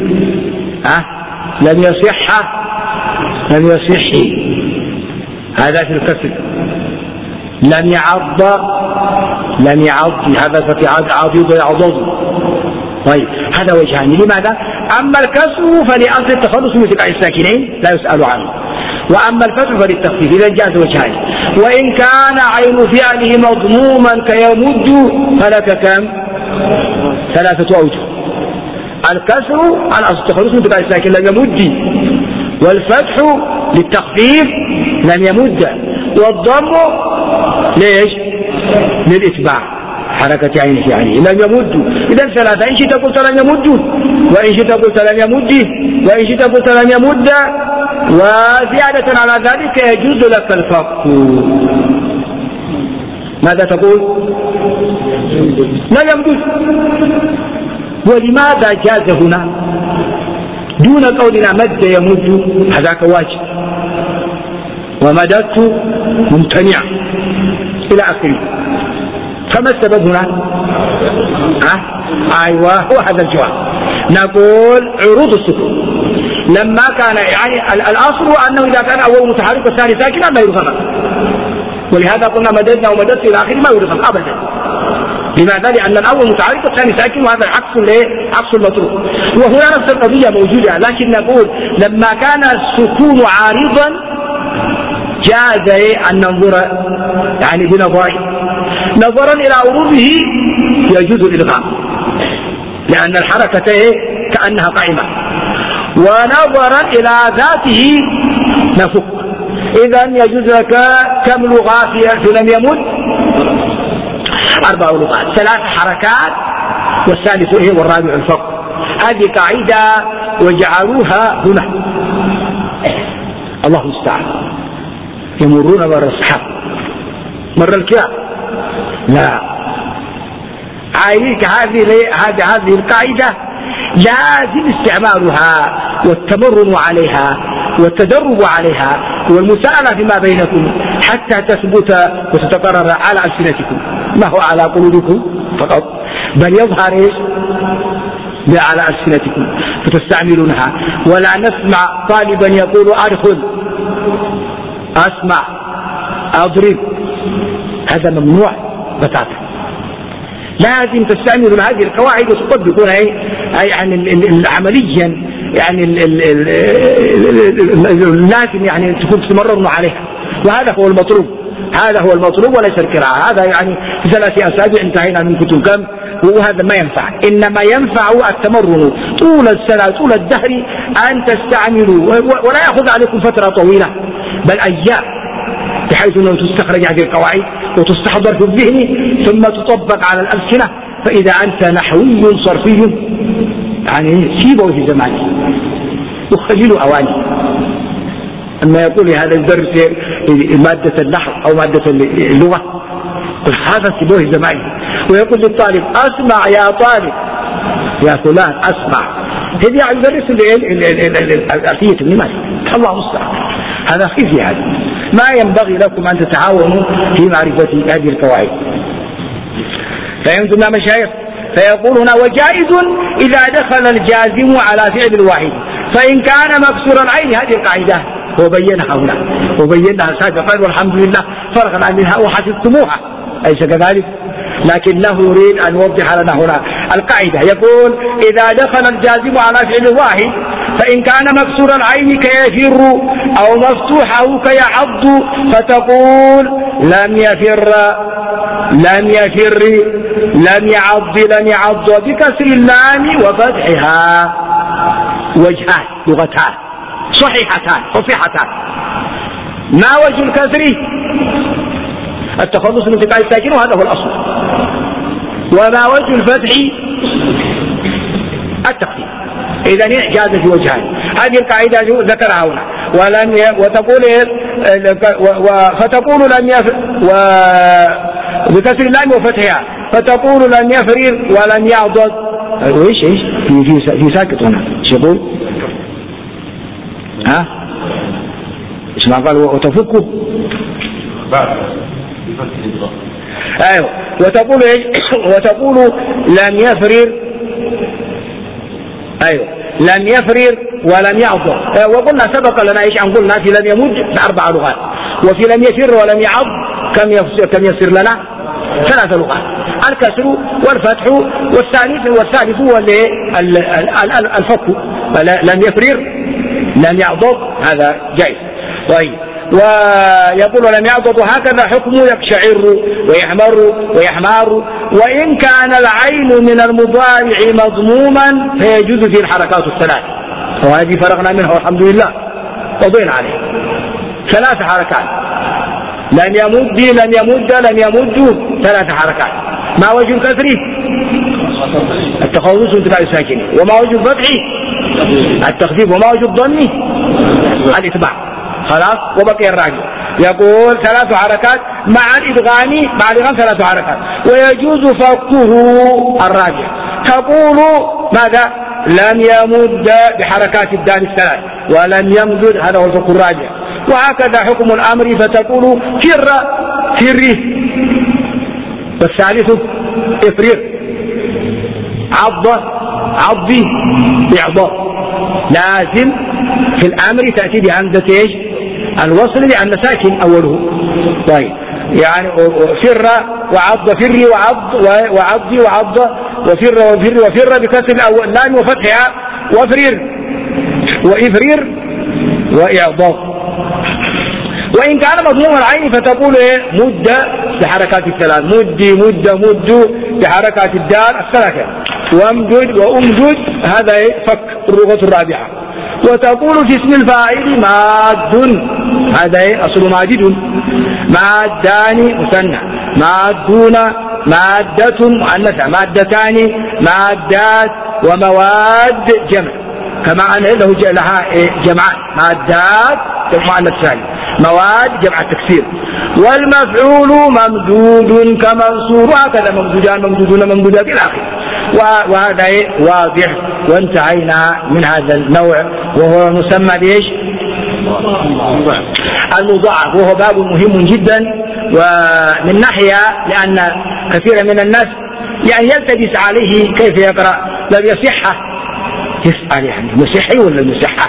لم يصح، لم يصح، هذا في الكسر. لم يعض، لم يعض، هذا في عضيض يعضض. طيب، هذا وجهان. لماذا؟ أما الكسر فلأصل التخلص من اتباع الساكنين لا يسأل عنه، وأما الفتح فللتخفيف، إذا جاز وجهان. وإن كان عين فعله مضموما كيمد فلك كم؟ 3 أوجه. الكسر على أصل التخلص من اتباع الساكن لم يمد، والفتح للتخفيف لم يمد، والضم ليش؟ للإتباع. حركة عينه يعني لم يمد. إذا ثلاثة، إن شئت قلت لم يمد، وإن شئت قلت لم يمد، وإن شئت قلت لم يمد، وزيادة على ذلك يجوز لك الفك. ماذا تقول؟ لا يمد. ولماذا جاز هنا دون قولنا مد يمد؟ هذاك واجب، ومددت ممتنع إلى آخره. فما السبب هنا؟ أيوة، هو هذا الجواب. نقول عروض السكون لما كان يعني الأصل أنه إذا كان أول متحرك والثاني ساكنا ما يرغم، ولهذا قلنا مددنا ومددت إلى آخره ما يرغم أبدا. لماذا؟ لأن الأول متحرك والثاني ساكن، وهذا عكس المطلوب. وهنا نفس القضية موجودة، لكن نقول لما كان السكون عارضا جاز أن ننظر يعني نظرا إلى عروضه يجوز الإلغاء، لأن الحركة كأنها قائمة، ونظرا إلى ذاته نفك. إذن يجوز لك كم لغة في لم يمد؟ 4 لغات، 3 حركات، والثالث والرابع الفك. هذه قاعدة وجعلوها هنا. الله المستعان. يمرون مر الصحاب، مر الكرام، لا عليك هذه القاعدة لازم استعمالها والتمرن عليها والتدرب عليها والمساءلة فيما بينكم حتى تثبت وتتقرر على ألسنتكم، ما هو على قلوبكم فقط، بل يظهر على ألسنتكم فتستعملونها. ولا نسمع طالبا يقول أدخل، أسمع، أضرب، هذا ممنوع بتاتا. لازم تستعملون هذه القواعد وتطبقونها يعني عمليا، يعني لازم يعني تكون تمرروا عليها، وهذا هو المطلوب، هذا هو المطلوب وليس القراءة. هذا يعني في 3 أسابيع انتهينا من كتب كم، وهذا ما ينفع. إنما ينفع التمرن طول السنة طول الدهر أن تستعملوا، ولا يأخذ عليكم فترة طويلة بل أيام، بحيث أنه تستخرج هذه القواعد وتستحضر في الذهن ثم تطبق على الألسنة. فإذا أنت نحوي صرفي يعني سيبه في زمانه وخليله أواني. أما يقول هذا الدرس مادة النحو أو مادة اللغة، هذا سيبه في زمانه. ويقول للطالب أسمع يا طالب، يا فلان أسمع، هذه يعني يدرس الألفية ابن مالك. الله المستعان، هذا خزي. هذا ما ينبغي لكم أن تتعاونوا في معرفة هذه القواعد. فهمتم يا مشايخ؟ فيقول هنا وجائز إذا دخل الجازم على فعل واحد فإن كان مكسور العين. هذه القاعدة وبينها هنا وبينها سابقا والحمد لله فرغا منها وحفظتموها، أليس كذلك؟ لكنه يريد أن يوضح لنا هنا القاعدة. يقول إذا دخل الجازم على فعل واحد فإن كان مكسور العين كيفر أو مفتوحه كيعض فتقول لم يفر، لم يفر، لم يعض، لم يعض، بكسر اللام وفتحها. وجهان لغتان صحيحتان فصيحتان. ما وجه الكسر؟ التخلص من انتقال الساكن، وهذا هو الأصل. وما وجه الفتح؟ التخفيف. إذا جاز في وجهان. هذه القاعدة ذكرها هنا. وتقول فتقول لم يفر بكسر اللام وفتحها، فتقول لم يفرر ولم يعضد. ايش في ساكت هنا ايش يقول؟ ها ايش ما قال؟ وتفكه ايوه. وتقول ايش؟ وتقول لم يفرر، ايوه لم يفرر ولم يعض. وقلنا سبق لنا ايش ان قلنا في لم يمد 4 لغات، وفي لم يفر ولم يعض كم يصير لنا 3 لغات، الكسر والفتح والثالث هو الفك. لم يفرر لم يعضد، هذا جائز. طيب ويقول لم يعضد هكذا حكمه يقشعر ويحمار. وإن كان العين من المضارع مضموما فيجوز فيه الحركات الثلاث، وهذه فرغنا منها والحمد لله وضينا عليه. 3 حركات، لم يمد لم يمد لم يمد، 3 حركات. ما وجه الكسر؟ التخلص وانتقال الساكن. وما وجه الفتح؟ التخفيف. وما وجه الضم؟ الإتباع. خلاص. وبقي الراجع يقول 3 حركات مع الإدغام 3 حركات. ويجوز فكه الراجع. تقول ماذا؟ لم يمد بحركات الدال 3 ولم يمدد، هذا هو الفك الراجع. وهكذا حكم الأمر فتقول فر. والثالث افرغ. عضي إعضاء. لازم في الأمر تأتي بهمزة ايش؟ الوصل لأن ساكن أوله. طيب يعني فر وعض فري وعضي وعض وفر بكسر الأول لام وفتحها وإفرير وإعضاء. وإن كان مضموم العين فتقول مد بحركات الثلاث. مد بحركات الدال 3. وامدد وأمدد، هذا فك اللغة الرابعة. وتقول في اسم الفاعل ماد، هذا أصل ماجد. مادان مثنى. مادون مادة مؤنثة. مادتان مادات. ومواد جمع، كما أن لها جمعان. مادات مؤنث ثاني، مواد جمع التكسير. والمفعول ممدود كمنصور، هكذا ممدودون ممدودات إلى آخره. وهذا واضح. وانتهينا من هذا النوع وهو مسمى بإيش؟ المضاعف، وهو باب مهم جدا. ومن ناحية لأن كثيرا من الناس يعني يلتبس عليه كيف يقرأ. لم يصح يسأل يعني يصحي ولا المصحة،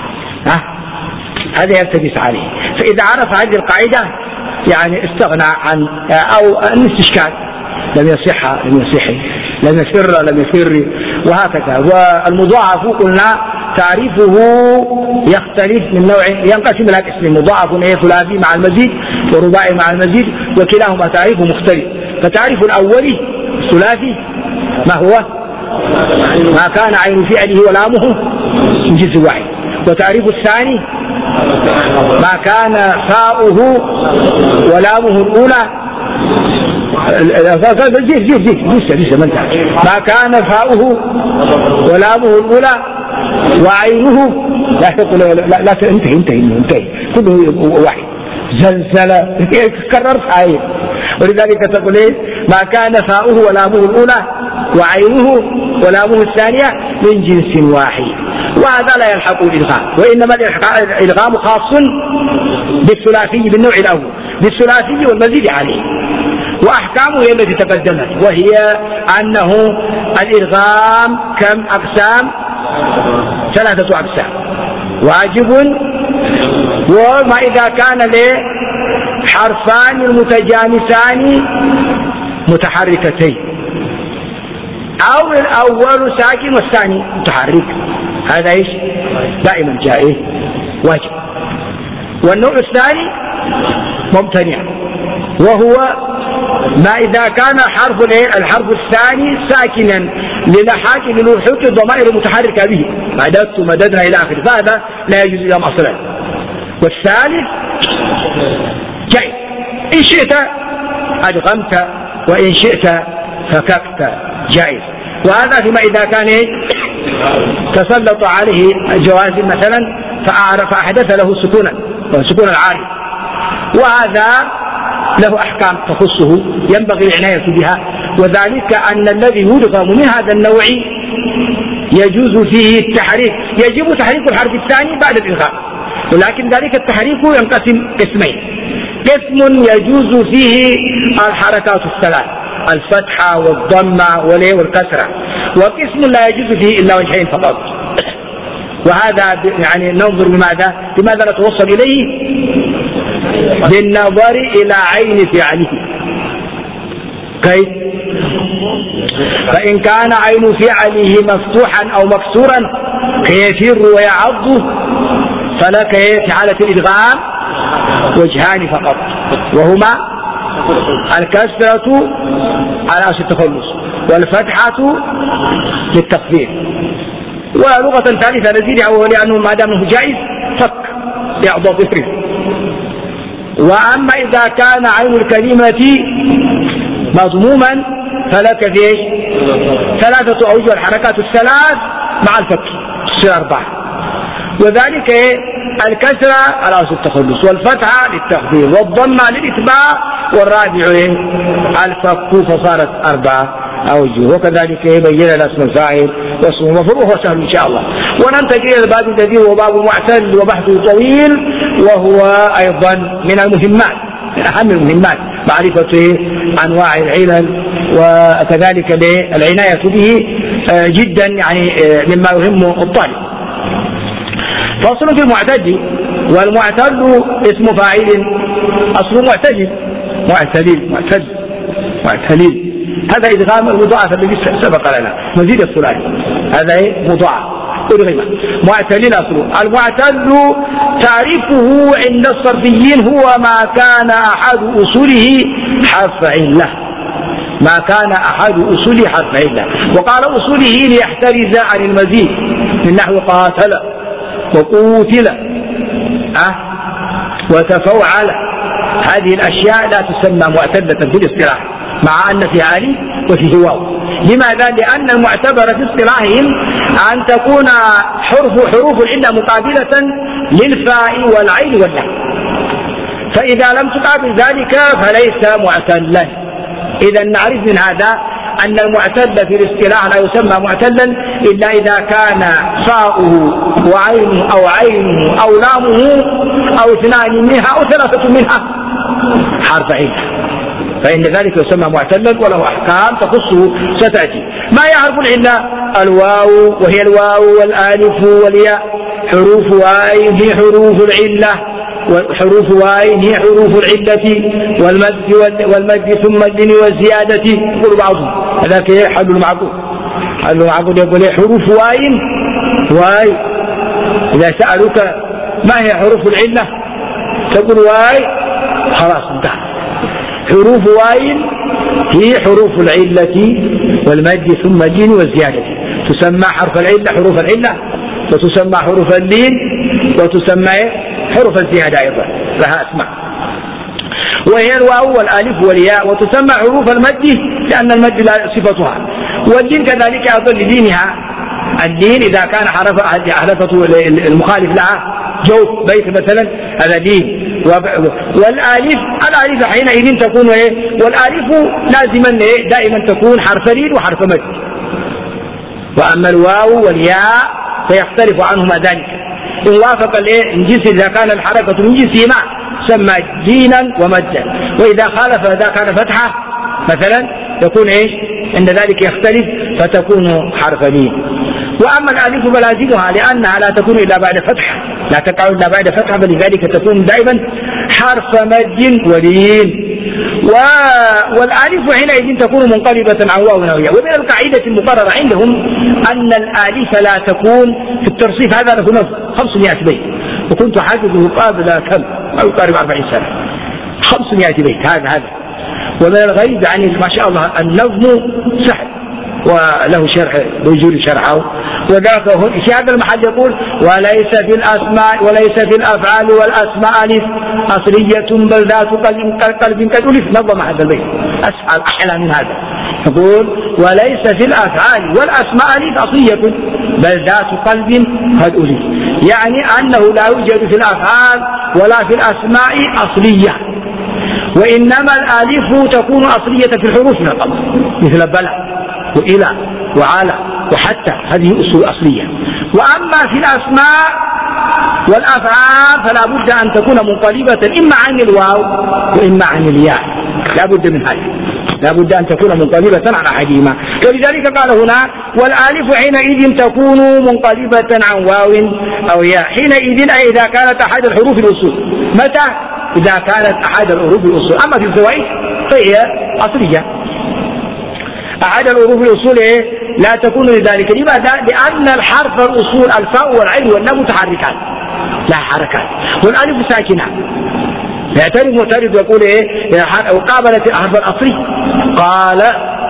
هذا يلتبس عليه. فإذا عرف هذه القاعدة يعني استغنى عن أو الاستشكال. لم يصح لم يصحي، لم يسر لم يسر، وهكذا. والمضاعف قلنا تعريفه يختلف من نوع، ينقسم إلى قسمين: مضاعف ثلاثي مع المزيد ورباعي مع المزيد، وكلاهما تعريفه مختلف. فتعريف الأول الثلاثي ما هو؟ ما كان عين فعله ولامه من جنس واحد. وتعريف الثاني ما كان فاؤه ولامه الأولى لسه ما كان فاؤه ولامه الأولى وعينه لا تقول لا انتهي كله واحد. زلزلة كررت عين. ولذلك تقول ما كان فاؤه ولامه الأولى وعينه ولامه الثانية من جنس واحد. وهذا لا يلحق الإلغام، وإنما الإلغام خاص بالثلاثي بالنوع الأول، بالثلاثي والمزيد عليه. وأحكامه هي التي تقدمت، وهي أنه الإلغام كم أقسام؟ 3 أقسام: واجب، وما إذا كان له حرفان المتجانسان متحركتين، أو الأول ساكن والثاني متحرك، هذا إيش؟ دائما جائز واجب. والنوع الثاني ممتنع، وهو ما إذا كان الحرف الثاني ساكنا للحوق الضمائر المتحركة به، مددنا إلى آخره، فهذا لا يجوز إلى أصلا. والثالث جائز، إن شئت أدغمت وإن شئت فككت، جائز. وهذا فيما إذا كان تسلط عليه الجوازم مثلا فأحدث له سكون العارض، وهذا له أحكام تخصه ينبغي العناية بها. وذلك أن الذي يدغم من هذا النوع يجوز فيه التحريك، يجب تحريك الحرف الثاني بعد الإلغام، ولكن ذلك التحريك ينقسم قسمين: قسم يجوز فيه الحركات الثلاث، الفتحة والضمة والكسرة، وقسم لا يجوز فيه إلا وجهين فقط. وهذا يعني ننظر لماذا نتوصل إليه؟ بالنظر إلى عين فعله. كيف؟ فإن كان عين فعله مفتوحا أو مكسورا كيفر ويعض فلك في حالة الإدغام وجهان فقط، وهما الكسرة على أساس التخلص والفتحة للتخفيف. ولغة ثالثة نزيدها، وهو لأنه ما دامه جائز فك يعض ضفره. وأما إذا كان عين الكلمة مضموما فلك في ايش؟ 3 أوجه، الحركات الثلاث مع الفك تصير 4. وذلك ايه؟ الكسرة على أصل التخلص، والفتحة للتخفيف، والضمة للإتباع، والرابع ايه؟ الفك، فصارت 4 أوجه. وكذلك يبين الاسم الفاعل واسم المفعول، وهو سهل إن شاء الله. وننتقل إلى الباب الذي هو باب معتل وبحثه طويل، وهو أيضا من المهمات، من أهم المهمات، معرفة أنواع العلل وكذلك العناية به جدا، يعني مما يهم الطالب. فصل في المعتل، والمعتل اسم فاعل أصل معتلين، هذا إدغام المضاعف الذي سبق لنا، مزيد الثلاثي، هذا مضاعف إدغام معتلين أصله. المعتل تعريفه عند الصرفيين هو ما كان أحد أصوله حرف علة، ما كان أحد أصوله حرف علة. وقال أصوله ليحترز عن المزيد، من نحو قاتل وقوتل وتفوعل، هذه الأشياء لا تسمى معتلة في الاصطلاح، مع أن في علي وفيه واو. لماذا؟ لأن المعتبر في اصطلاحهم أن تكون حروف العلة مقابلة للفاء والعين واللام، فإذا لم تقابل ذلك فليس معتلا. إذا نعرف من هذا أن المعتل في الاصطلاح لا يسمى معتلا إلا إذا كان فاؤه وعينه أو عينه أو لامه أو 2 منها أو 3 منها حرف علة، فإن ذلك يسمى معتلا وله أحكام تخصه ستأتي. ما هي حرف العلة؟ الواو، وهي الواو والآلف والياء، حروف واي هي حروف العلة، وحروف واي هي حروف العلة، والمد ثم الدين والزيادة. يقول بعضهم هذاك حل المعقول يقول حروف واي. إذا سألوك ما هي حروف العلة تقول واي، خلاص انتهى. حروف واي هي حروف العلة والمد ثم الدين والزيادة، تسمى حرف العلة حروف العلة، وتسمى حروف اللين، وتسمى حروف الزيادة أيضا، لها أسماء، وهي الواو والآلف والياء. وتسمى حروف المد لأن المد لا صفتها، والدين كذلك أيضا لدينها. الدين إذا كان حرفته المخالف لها جوف بيت مثلا، هذا دين. الآلف حينئذ تكون والآلف لازما دائما تكون حرف لين وحرف مد. وأما الواو والياء فيختلف عنهما ذلك، إن وافق الجنس إذا كان الحركة من جنسهما سمى دينا ومدا، وإذا خالف إذا كان فتحة مثلا يكون عند ذلك يختلف فتكون حرف لين. وأما الآلف فلازمها لأنها لا تكون إلا بعد فتحة، لا تقع إلا بعد فتحة، فلذلك تكون دائما حرف مد ولين. والآلف حينئذ تكون منقلبة عن واو ونوية. ومن القاعدة المقررة عندهم أن الآلف لا تكون في الترصيف، هذا له نظم 500 بيت، وكنت حافظه قبل كم أو يقارب 40 سنة، 500 بيت هذا. ومن الغريب يعني ما شاء الله النظم سهل وله شرح بيجول شرحه. وذاك في هذا المحل يقول وليس في الأسماء وليس في الأفعال والأسماء ألف أصلية بل ذات قلب قد ألف. نظم هذا البيت أسهل أحلى من هذا، يقول وليس في الأفعال والأسماء ألف أصلية بل ذات قلب قد ألف، يعني أنه لا يوجد في الأفعال ولا في الأسماء أصلية، وإنما الآلف تكون أصلية في الحروف من القبل، مثل بلى وإلى وعلى وحتى، هذه أصول أصلية. وأما في الأسماء والأفعال فلا بد أن تكون منقلبة إما عن الواو وإما عن الياء، لا بد من هذا، لا بد أن تكون منقلبة عن أحدهما. ولذلك قال هنا والآلف حينئذ تكون منقلبة عن واو أو ياء، حينئذ أي إذا كانت أحد الحروف الأصول. متى؟ إذا كانت أحد الحروف الأصول. أما في الفوائد فهي أصلية، أحد الحروف الأصول لا تكون لذلك. لماذا؟ لأن الحرف الأصول الفاء والعين واللام متحركات لا حركات، والألف ساكنة. يعترف معترف يقول وقابلت الحرف الأصلي، قال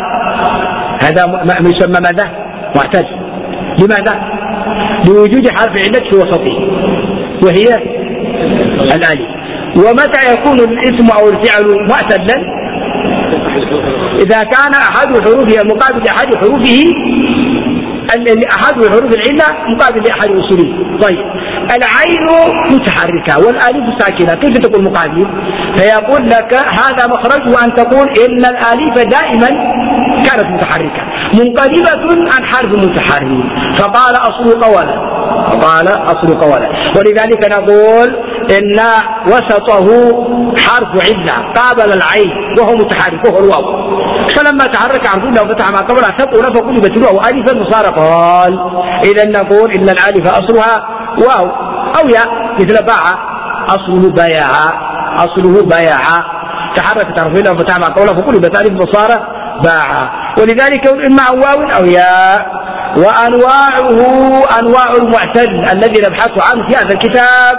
هذا ما يسمى ماذا؟ معتل. لماذا؟ لوجود حرف علة في وسطه وهي الألف. ومتى يكون الاسم أو الفعل معتلا؟ إذا كان أحد حروفه مقابل أحد حروفه أحد حروف العلة مقابل لأحد أصوله. طيب العين متحركة والآلف ساكنة، كيف تقول مقابل؟ فيقول لك هذا مخرجه أن تقول إن الآلف دائما كانت متحركة منقلبة عن حرف متحرك، فقال أصل قولا، فقال أصل قولا. ولذلك نقول إن وسطه حرف علة قابل العين وهو متحرك وهو الواو، فلما تحرك حرف علة وفتح ما قبلها ثقل فقلبت الواو ألفا وصار قال. إذا نقول إن الألف أصلها واو أو ياء مثل باع، أصله بيع، أصله بيع، تحركت حرف علة وفتح ما قبلها فقلبت ألف وصار باع. ولذلك إما واو أو ياء. وأنواعه أنواع المعتل الذي نبحث عنه في هذا الكتاب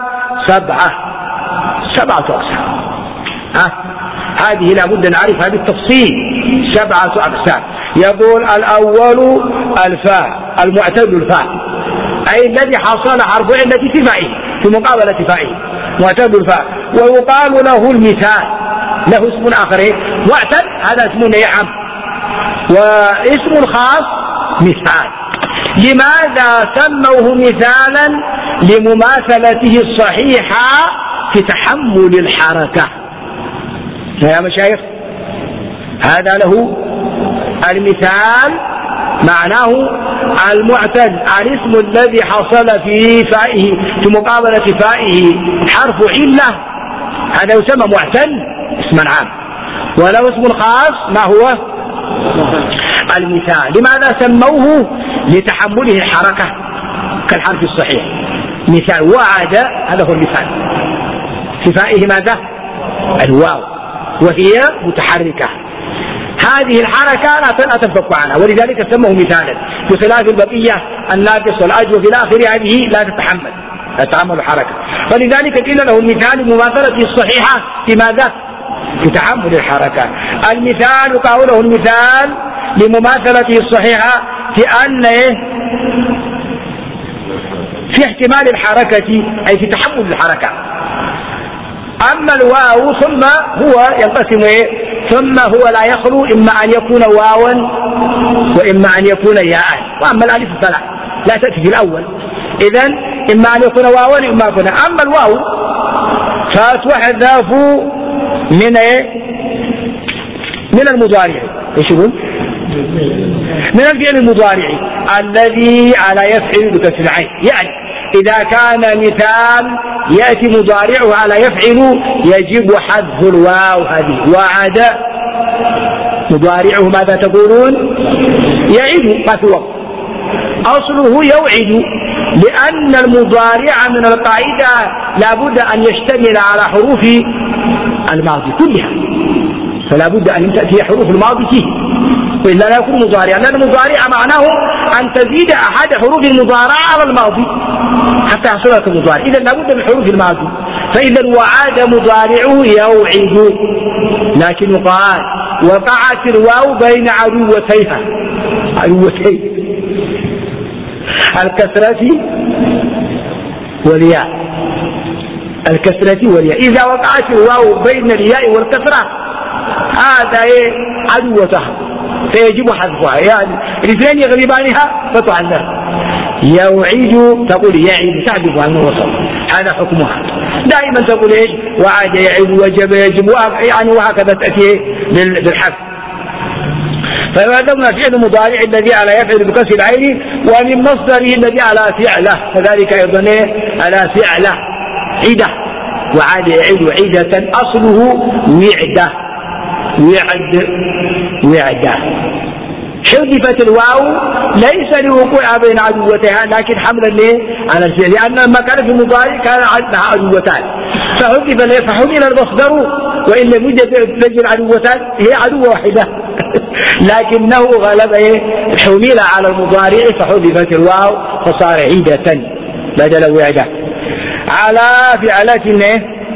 سبعة أقسام. هذه لابد نعرفها بالتفصيل، 7 أقسام. يقول الأول الفاء، المعتل الفاء، أي الذي حصل حرف علة في فائه في مقابلة فائه، معتل الفاء. ويقال له المثال، له اسم آخر معتل، هذا اسم نعم، واسم خاص مثال. لماذا سموه مثالا؟ لمماثلته الصحيحة في تحمل الحركة. يا مشايخ هذا له المثال، معناه المعتل الاسم الذي حصل في فائه في مقابلة فائه حرف علة، هذا يسمى معتل اسما عام، وله اسم خاص ما هو المثال. لماذا سموه؟ لتحمله الحركة كالحرف الصحيح. مثال وعد، هذا هو المثال، في فائه ماذا؟ الواو وهي متحركة، هذه الحركة لا تنفك عنها، ولذلك سموه مثالا، بخلاف البقية الناقص والعجز وفي الآخر هذه لا تتحمل الحركة. فلذلك قيل له المثال لمماثلته الصحيحة في ماذا؟ في تحمل الحركة. المثال قوله المثال لمماثلته الصحيحة في أن في احتمال الحركة أي في تحمل الحركة. أما الواو ثم هو ينقسم ثم هو لا يخلو إما أن يكون واوا وإما أن يكون ياء، وأما الألف فلا لا تأتي في الأول. إذن إما أن يكون واوا وإما أن يكون. أما الواو فتحذف من المضارع، ايش يقول؟ من الفعل المضارع الذي على يفعل بكسر العين. يعني إذا كان مثال يأتي مضارعه على يفعل يجب حذف الواو هذه. وعد مضارعه ماذا تقولون؟ يعد، ما في وقت، أصله يوعد، لأن المضارع من القاعدة لابد أن يشتمل على حروف الماضي كلها، فلا بد أن تأتي حروف الماضي فيه، وإلا لا يكون مضارعا، لأن المضارع معناه أن تزيد أحد حروف المضارعة على الماضي حتى يحصل لك المضارع. إذا لا بد من حروف الماضي، فإذا وعد مضارعه يوعد. لكن قال وقعت الواو بين عدوتيها، عدوتين، الكسرة والياء، الكسرة والياء. إذا وقعت الواو بين الياء والكسرة هذا عدوتها فيجب حذفها، يعني الاثنين يغلبانها فتعنها. يوعد تقول يعد تحذف عن الوسط، هذا حكمها. دائما تقول ايش؟ وعد يعد وجب يجب، يعني وهكذا تأتي بالحذف. فيعلمنا فعل مضارع الذي على يفعل بكسر العين، ومن مصدره الذي على فعله، كذلك ايضا على فعله عده. وعاد يعد عدة، اصله وعده، وعده. حذفت الواو ليس لوقوعها بين عدوتها، لكن حملا على الفعل، لأن لما كان في المضارع كان لها عدوتان، فحمل المصدر، وإن لم يوجد عدوتان هي عدوة واحدة لكنه غلب حمل على المضارع فحذفت الواو فصار عيدة بدل وعدة. على فعلة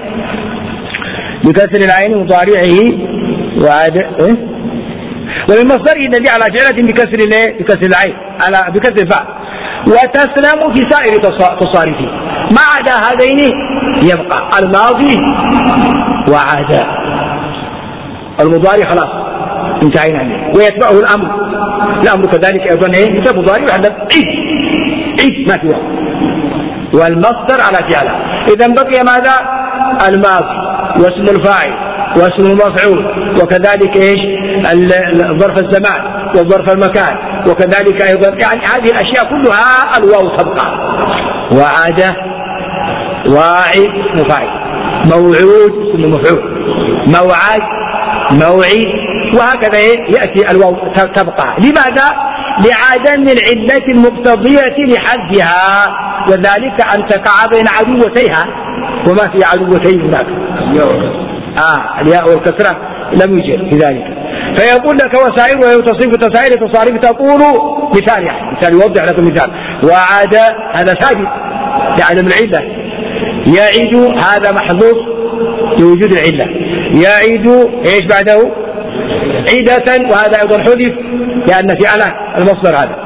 بكسر العين مضارعه وعد، ومن مصدره الذي على فعلة بكسر العين على بكسر الفاء، وتسلم في سائر تصارفه، ما عدا هذين يبقى الماضي وعاد. المضارع خلاص انتهينا عليه. ويتبعه الأمر كذلك أيضا مثل مضارع وعندك عيد ما في واو، والمصدر على فعله. إذا بقي ماذا؟ الماضي واسم الفاعل واسم المفعول، وكذلك ظرف الزمان وظرف المكان، وكذلك أيضا يعني هذه الأشياء كلها الواو تبقى. وعد، واعد اسم فاعل، موعود اسم مفعول، موعد، موعد، وهكذا يأتي الواو تبقى. لماذا؟ لعدم العلة المقتضية لحذفها، وذلك أن تقع بين عدوتيها، وما في عدوتين هناك. الياء والكسرة لم يوجد في ذلك. فيقول لك وسائر وتصريف تصاريف تقول مثال يوضح لكم مثال. وعد هذا ثابت لعدم العلة، يعد هذا محذوف لوجود العلة، يعد ايش بعده؟ عيدة، وهذا ايضا حذف لأن فعله المصدر هذا.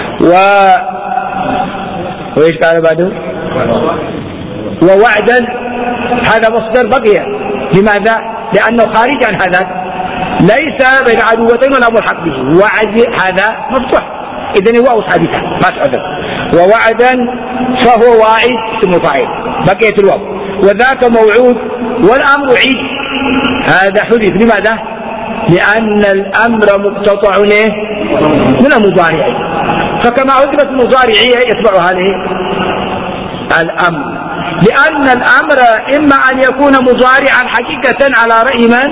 وايش قال بعده؟ ووعدا هذا مصدر بقي. لماذا؟ لأنه خارج عن هذا، ليس بين عدوتين ولا ملحق به. وعد هذا مفتوح، إذن الواو ثابتة ما تحذف. ووعدا فهو واعد اسم فاعل، بقيت الواو. وذاك موعود، والأمر عيد هذا حذف. لماذا؟ لأن الأمر مقتطع من المضارع، فكما حذفت المضارعية يتبع هذه الأمر، لأن الأمر إما أن يكون مضارعا حقيقة على رأي من؟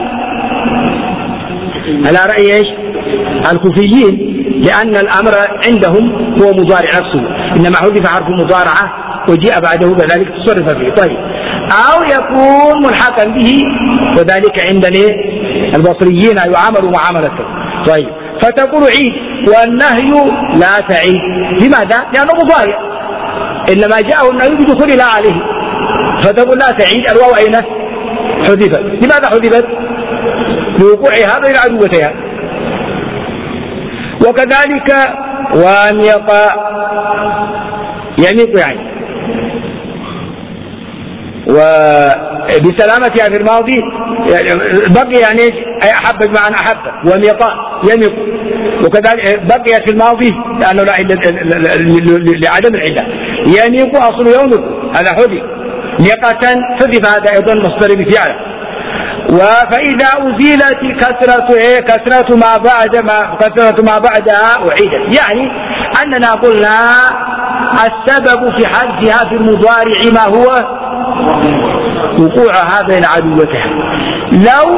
على رأي إيش؟ الكوفيين، لأن الأمر عندهم هو مضارع نفسه، إنما حذف حرف مضارعة وجاء بعده بذلك تصرف فيه. طيب، أو يكون ملحقا به، وذلك عندنا البصريين يعاملوا معاملته. طيب، فتقول عيد، والنهي لا تعيد. لماذا؟ لأنه مضارع، إنما جاءه النهي بدخول لا عليه، فتقول لا تعيد. الواو أين؟ حذفت. لماذا حذفت؟ لوقوعها بين عدوتها. وكذلك وأن يقع يميق يعني، وبسلامتها في الماضي بقي يعني أي أحب بمعنى أحب، يميق، وكذلك بقي في الماضي لأنه لعدم العلة. يميق أصل يومك هذا حذف، يقة حذف هذا أيضا مصدر بفعله. فإذا أزيلت كسرة ما بعدها أعيدت، يعني أننا قلنا السبب في حذفها في المضارع ما هو؟ وقوعها بين عدوتها. لو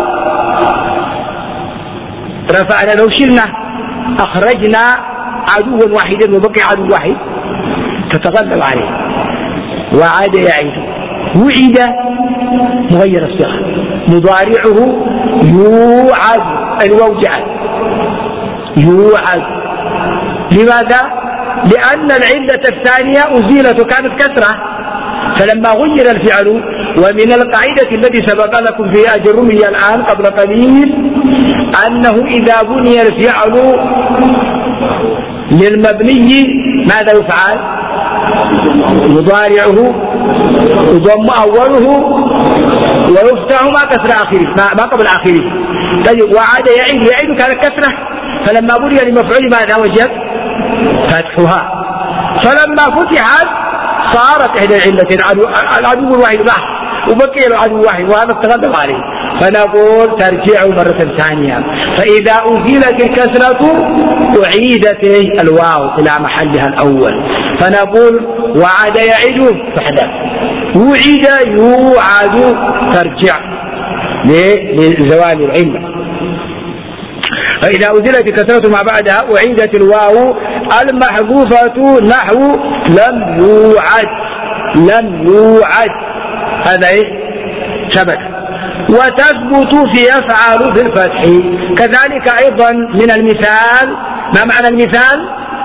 رفعنا، لو شلنا أخرجنا عدوا واحدا وبقي عدو واحد تتغلب عليه. وعاد يعيد، وعد مغير الصيغة، مضارعه يوعد، الواو جعل يوعد. لماذا؟ لأن العلة الثانية أزيلت وكانت كسرة، فلما غير الفعل. ومن القاعدة التي سبق لكم في أجرمي الآن قبل قليل أنه إذا بني الفعل للمبني ماذا يفعل؟ مضارعه يضم أوله ويفتح ما كسر آخره، ما قبل آخره. طيب، وعاد يعيد كانت كسرة، فلما بني لمفعول ماذا وجد؟ فتحها. فلما فتحت صارت إحدى العلتين العدو الواحد ضعف وبقي العدو واحد، وهذا التغلب عليه. فنقول ترجع مرة ثانية. فإذا أزيلت الكسرة أعيدت الواو إلى محلها الأول، فنقول وعد يعيد تحدث، وعد يوعد ترجع لزوال العلة. فإذا أزيلت الكسرة ما بعدها أعيدت الواو المحذوفة نحو لم يوعد هذا ثبت. وتثبت في يفعل في الفتح. كذلك أيضا من المثال، ما معنى المثال؟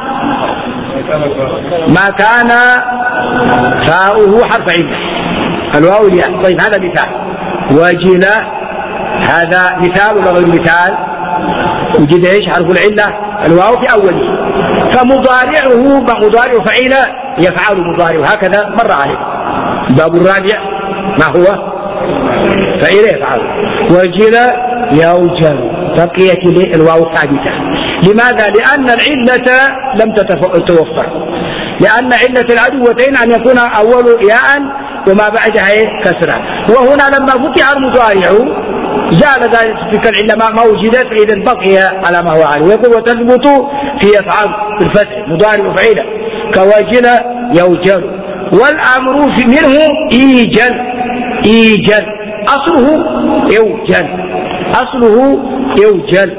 ما كان فاؤه حرف علة، الواو الياء. طيب، هذا مثال. وجل هذا مثال ولا غير مثال؟ وجد ايش؟ حرف العلة الواو في أوله، فمضارعه مضارع فعيل يفعل مضارع، هكذا مر عليه. باب الرابع ما هو؟ فعيل يفعل. وجل يوجل بقيت الواو ثابتة. لماذا؟ لأن العلة لم تتوفر، لأن علة العدوتين أن يكون أول ياء وما بعدها كسرة، وهنا لما فتح المضارع زال ذلك تلك العلة ما وجدت، فإذا بقي على ما هو عليه. ويقول وتثبت في أفعال الفتح مضارع وفعيلة كوجل يوجل، والأمر منه إيجل، إيجل أصله يوجل، أصله يوجل،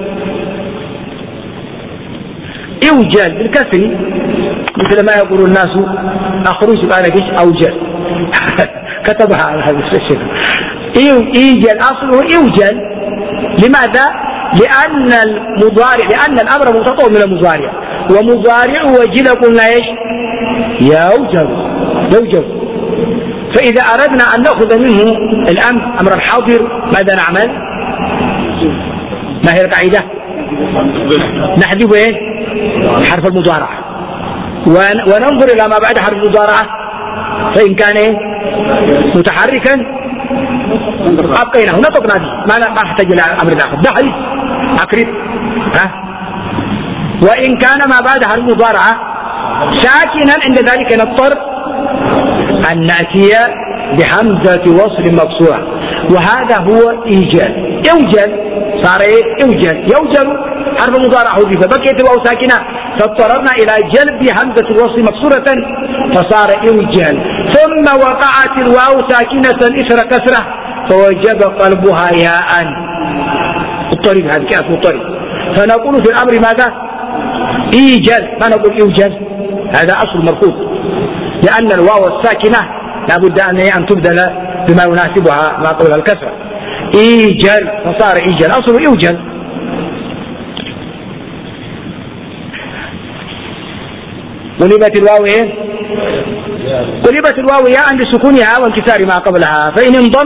يوجل بالكسر مثل ما يقول الناس أخرج قال فيش أوجل كتبها على هذا الشيء. إيجل أصله يوجل. لماذا؟ لأن الأمر مقتطع من المضارع، ومضارع وجل قلنا إيش؟ يوجل، يوجل. فإذا أردنا أن نأخذ منه الأمر أمر الحاضر ماذا نعمل؟ ما هي القاعدة؟ نحذف إيه؟ حرف المضارعة وننظر إلى ما بعد حرف المضارعة، فإن كان إيه؟ متحركا أبقيناه نطقنا به ما نحتاج إلى أمر آخر، ده حديث أقرب وإن كان ما بعد حرف المضارعة ساكنا عند ذلك نضطر أن نأتي بحمزة وصل مكسورة، وهذا هو إيجال. يوجل صار يوجل، يوجل حرف مضارع حذف فبقيت الواو ساكنة، فاضطررنا إلى جلب حمزة الوصل مكسورة فصار يوجل. ثم وقعت الواو ساكنة إثر كسرة فوجب قلبها ياء، الطريق هذا كيف الطريق، فنقول في الأمر ماذا؟ إيجل، ما نقول يوجل، هذا أصل مرفوض، لأن الواو الساكنة لابد أن تبدل بما يناسبها ما قبل الكسرة. إيجل فصار إيجل، أصله يوجل. قلبت الواو إيه؟ قلبت الواو ياء لسكونها وانكسار ما قبلها، فإن انضم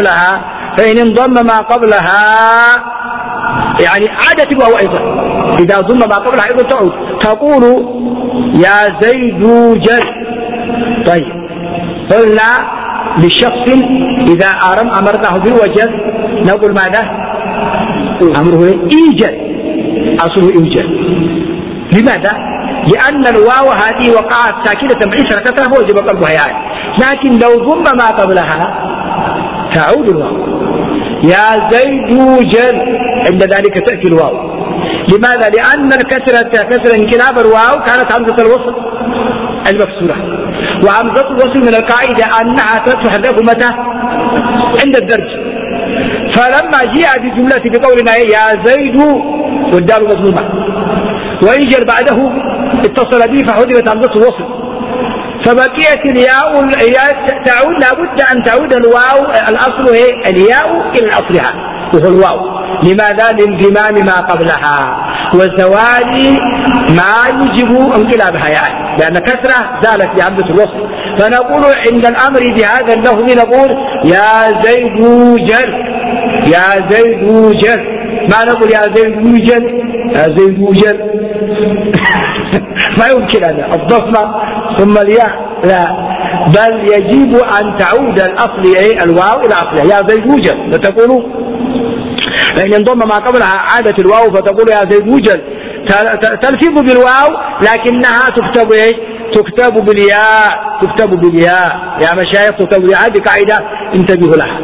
ما قبلها يعني عادت الواو أيضا، إذا ضم ما قبلها أيضا تعود، تقول يا زيد جل. طيب قلنا للشخص إذا أمرناه بالوجل نقول ماذا؟ أمره إيجل، أصله إيجل. لماذا؟ لأن الواو هذه وقعت ساكنة بعشرة كثرة فوجب قلبها يعني، لكن لو ضم ما قبلها تعود الواو. يا زيد جل عند ذلك تأتي الواو. لماذا؟ لأن الكسرة كسر انقلاب الواو كانت همزة الوصل المكسورة، وهمزة الوصل من القاعدة أنها تحذف متى؟ عند الدرج. فلما جاء بجملة بقولنا يا زيد والدال مضمومة ويجر بعده اتصل به فحذفت همزة الوصل، فبقيت الياء تعود، لابد أن تعود الواو الأصل هي الياء إلى أصلها وهو الواو. لماذا؟ لانضمام ما قبلها وزوال ما يجب انقلابها يعني، لأن كسرة زالت بهمزة الوصل. فنقول عند الأمر بهذا اللفظ نقول يا زيد جل، يا زيد جل، ما نقول يا زيد جل، يا زيد جل ما يمكن هذا الضمة ثم الياء، لا، بل يجب أن تعود الأصل الواو إلى أصلها. يا زيد جل فتقول فإن انضم ما قبلها عادت الواو فتقول يا زيد وجل، تلفظ بالواو لكنها تكتب بالياء، تكتب بالياء يا مشايخ، تكتب بالياء. هذه قاعدة انتبهوا لها.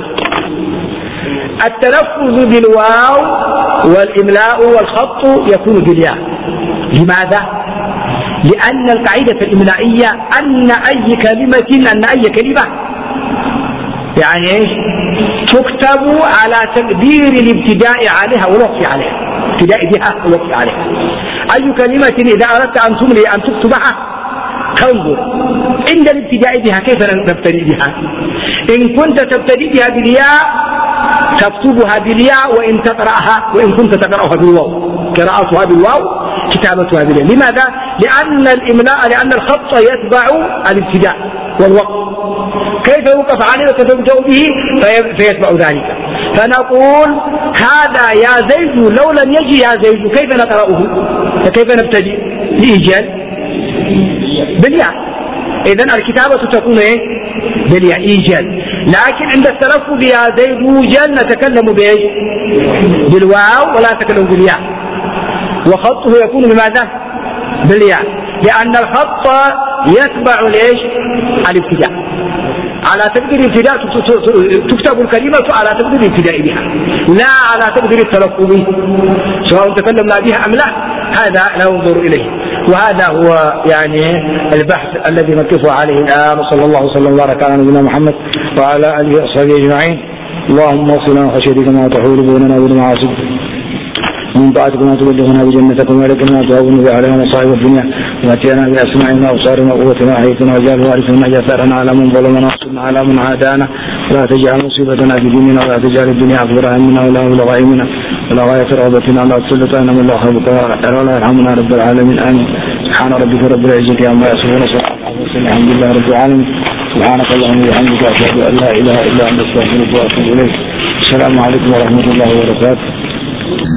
التلفظ بالواو والإملاء والخط يكون بالياء. لماذا؟ لأن القاعدة الإملائية أن أي كلمة يعني إيش؟ تكتب على تقدير الابتداء عليها والوقف عليها، ابتداء بها والوقف عليها. أي كلمة إذا أردت أن تملي أن تكتبها تنظر عند الابتداء بها كيف نبتدئ بها. إن كنت تبتدئ بها بالياء تكتبها بالياء، وإن كنت تقرأها بالواو قراءتها بالواو كتابتها بالياء. لماذا؟ لأن الخط يتبع الابتداء والوقف، كيف يوقف عليه وتبدأ به فيتبع ذلك. فنقول هذا يا زيد لو لم يجي يا زيد كيف نقرأه؟ فكيف نبتدئ؟ بإيجاد بالياء. إذن الكتابة تكون بالياء إيجاد. لكن عند التلفظ بها زيد يوجد نتكلم بإيش؟ بالواو ولا نتكلم بالياء. وخطه يكون بماذا؟ بالياء، لأن الخط يتبع ليش؟ الابتداء. على تقدير الابتداء تكتب الكلمة على تقدير الابتداء بها، لا على تقدير التلفظ سواء تكلمنا بها أم لا، هذا لا ينظر إليه. وهذا هو يعني البحث الذي نقف عليه الآن. وصلى الله وسلم وبارك على نبينا محمد وعلى آله وصحبه أجمعين. اللهم اغفر خشيتك ما تحول بيننا وبين معاصيك، من طاعتك ما تبلغنا بجنتك، ومالك ما تهون به علينا مصائب الدنيا، واتينا بأسماعنا وأبصارنا وقوتنا حيثنا واجعل الوارث منا جثارنا على من ظلمنا وانصرنا على من عادانا، ولا تجعل مصيبتنا في ديننا، ولا تجعل الدنيا أكبر همنا ولا مبلغ علمنا ولا غاية رغبتنا، ولا تسلط علينا من لا يخافك ولا يرحمنا رب العالمين. آمين. سبحان ربك رب العزة عما يصفون، الحمد لله رب العالمين. سبحانك اللهم وبحمدك أشهد أن لا إله إلا أنت أستغفرك وأتوب إليك. السلام عليكم ورحمة الله وبركاته.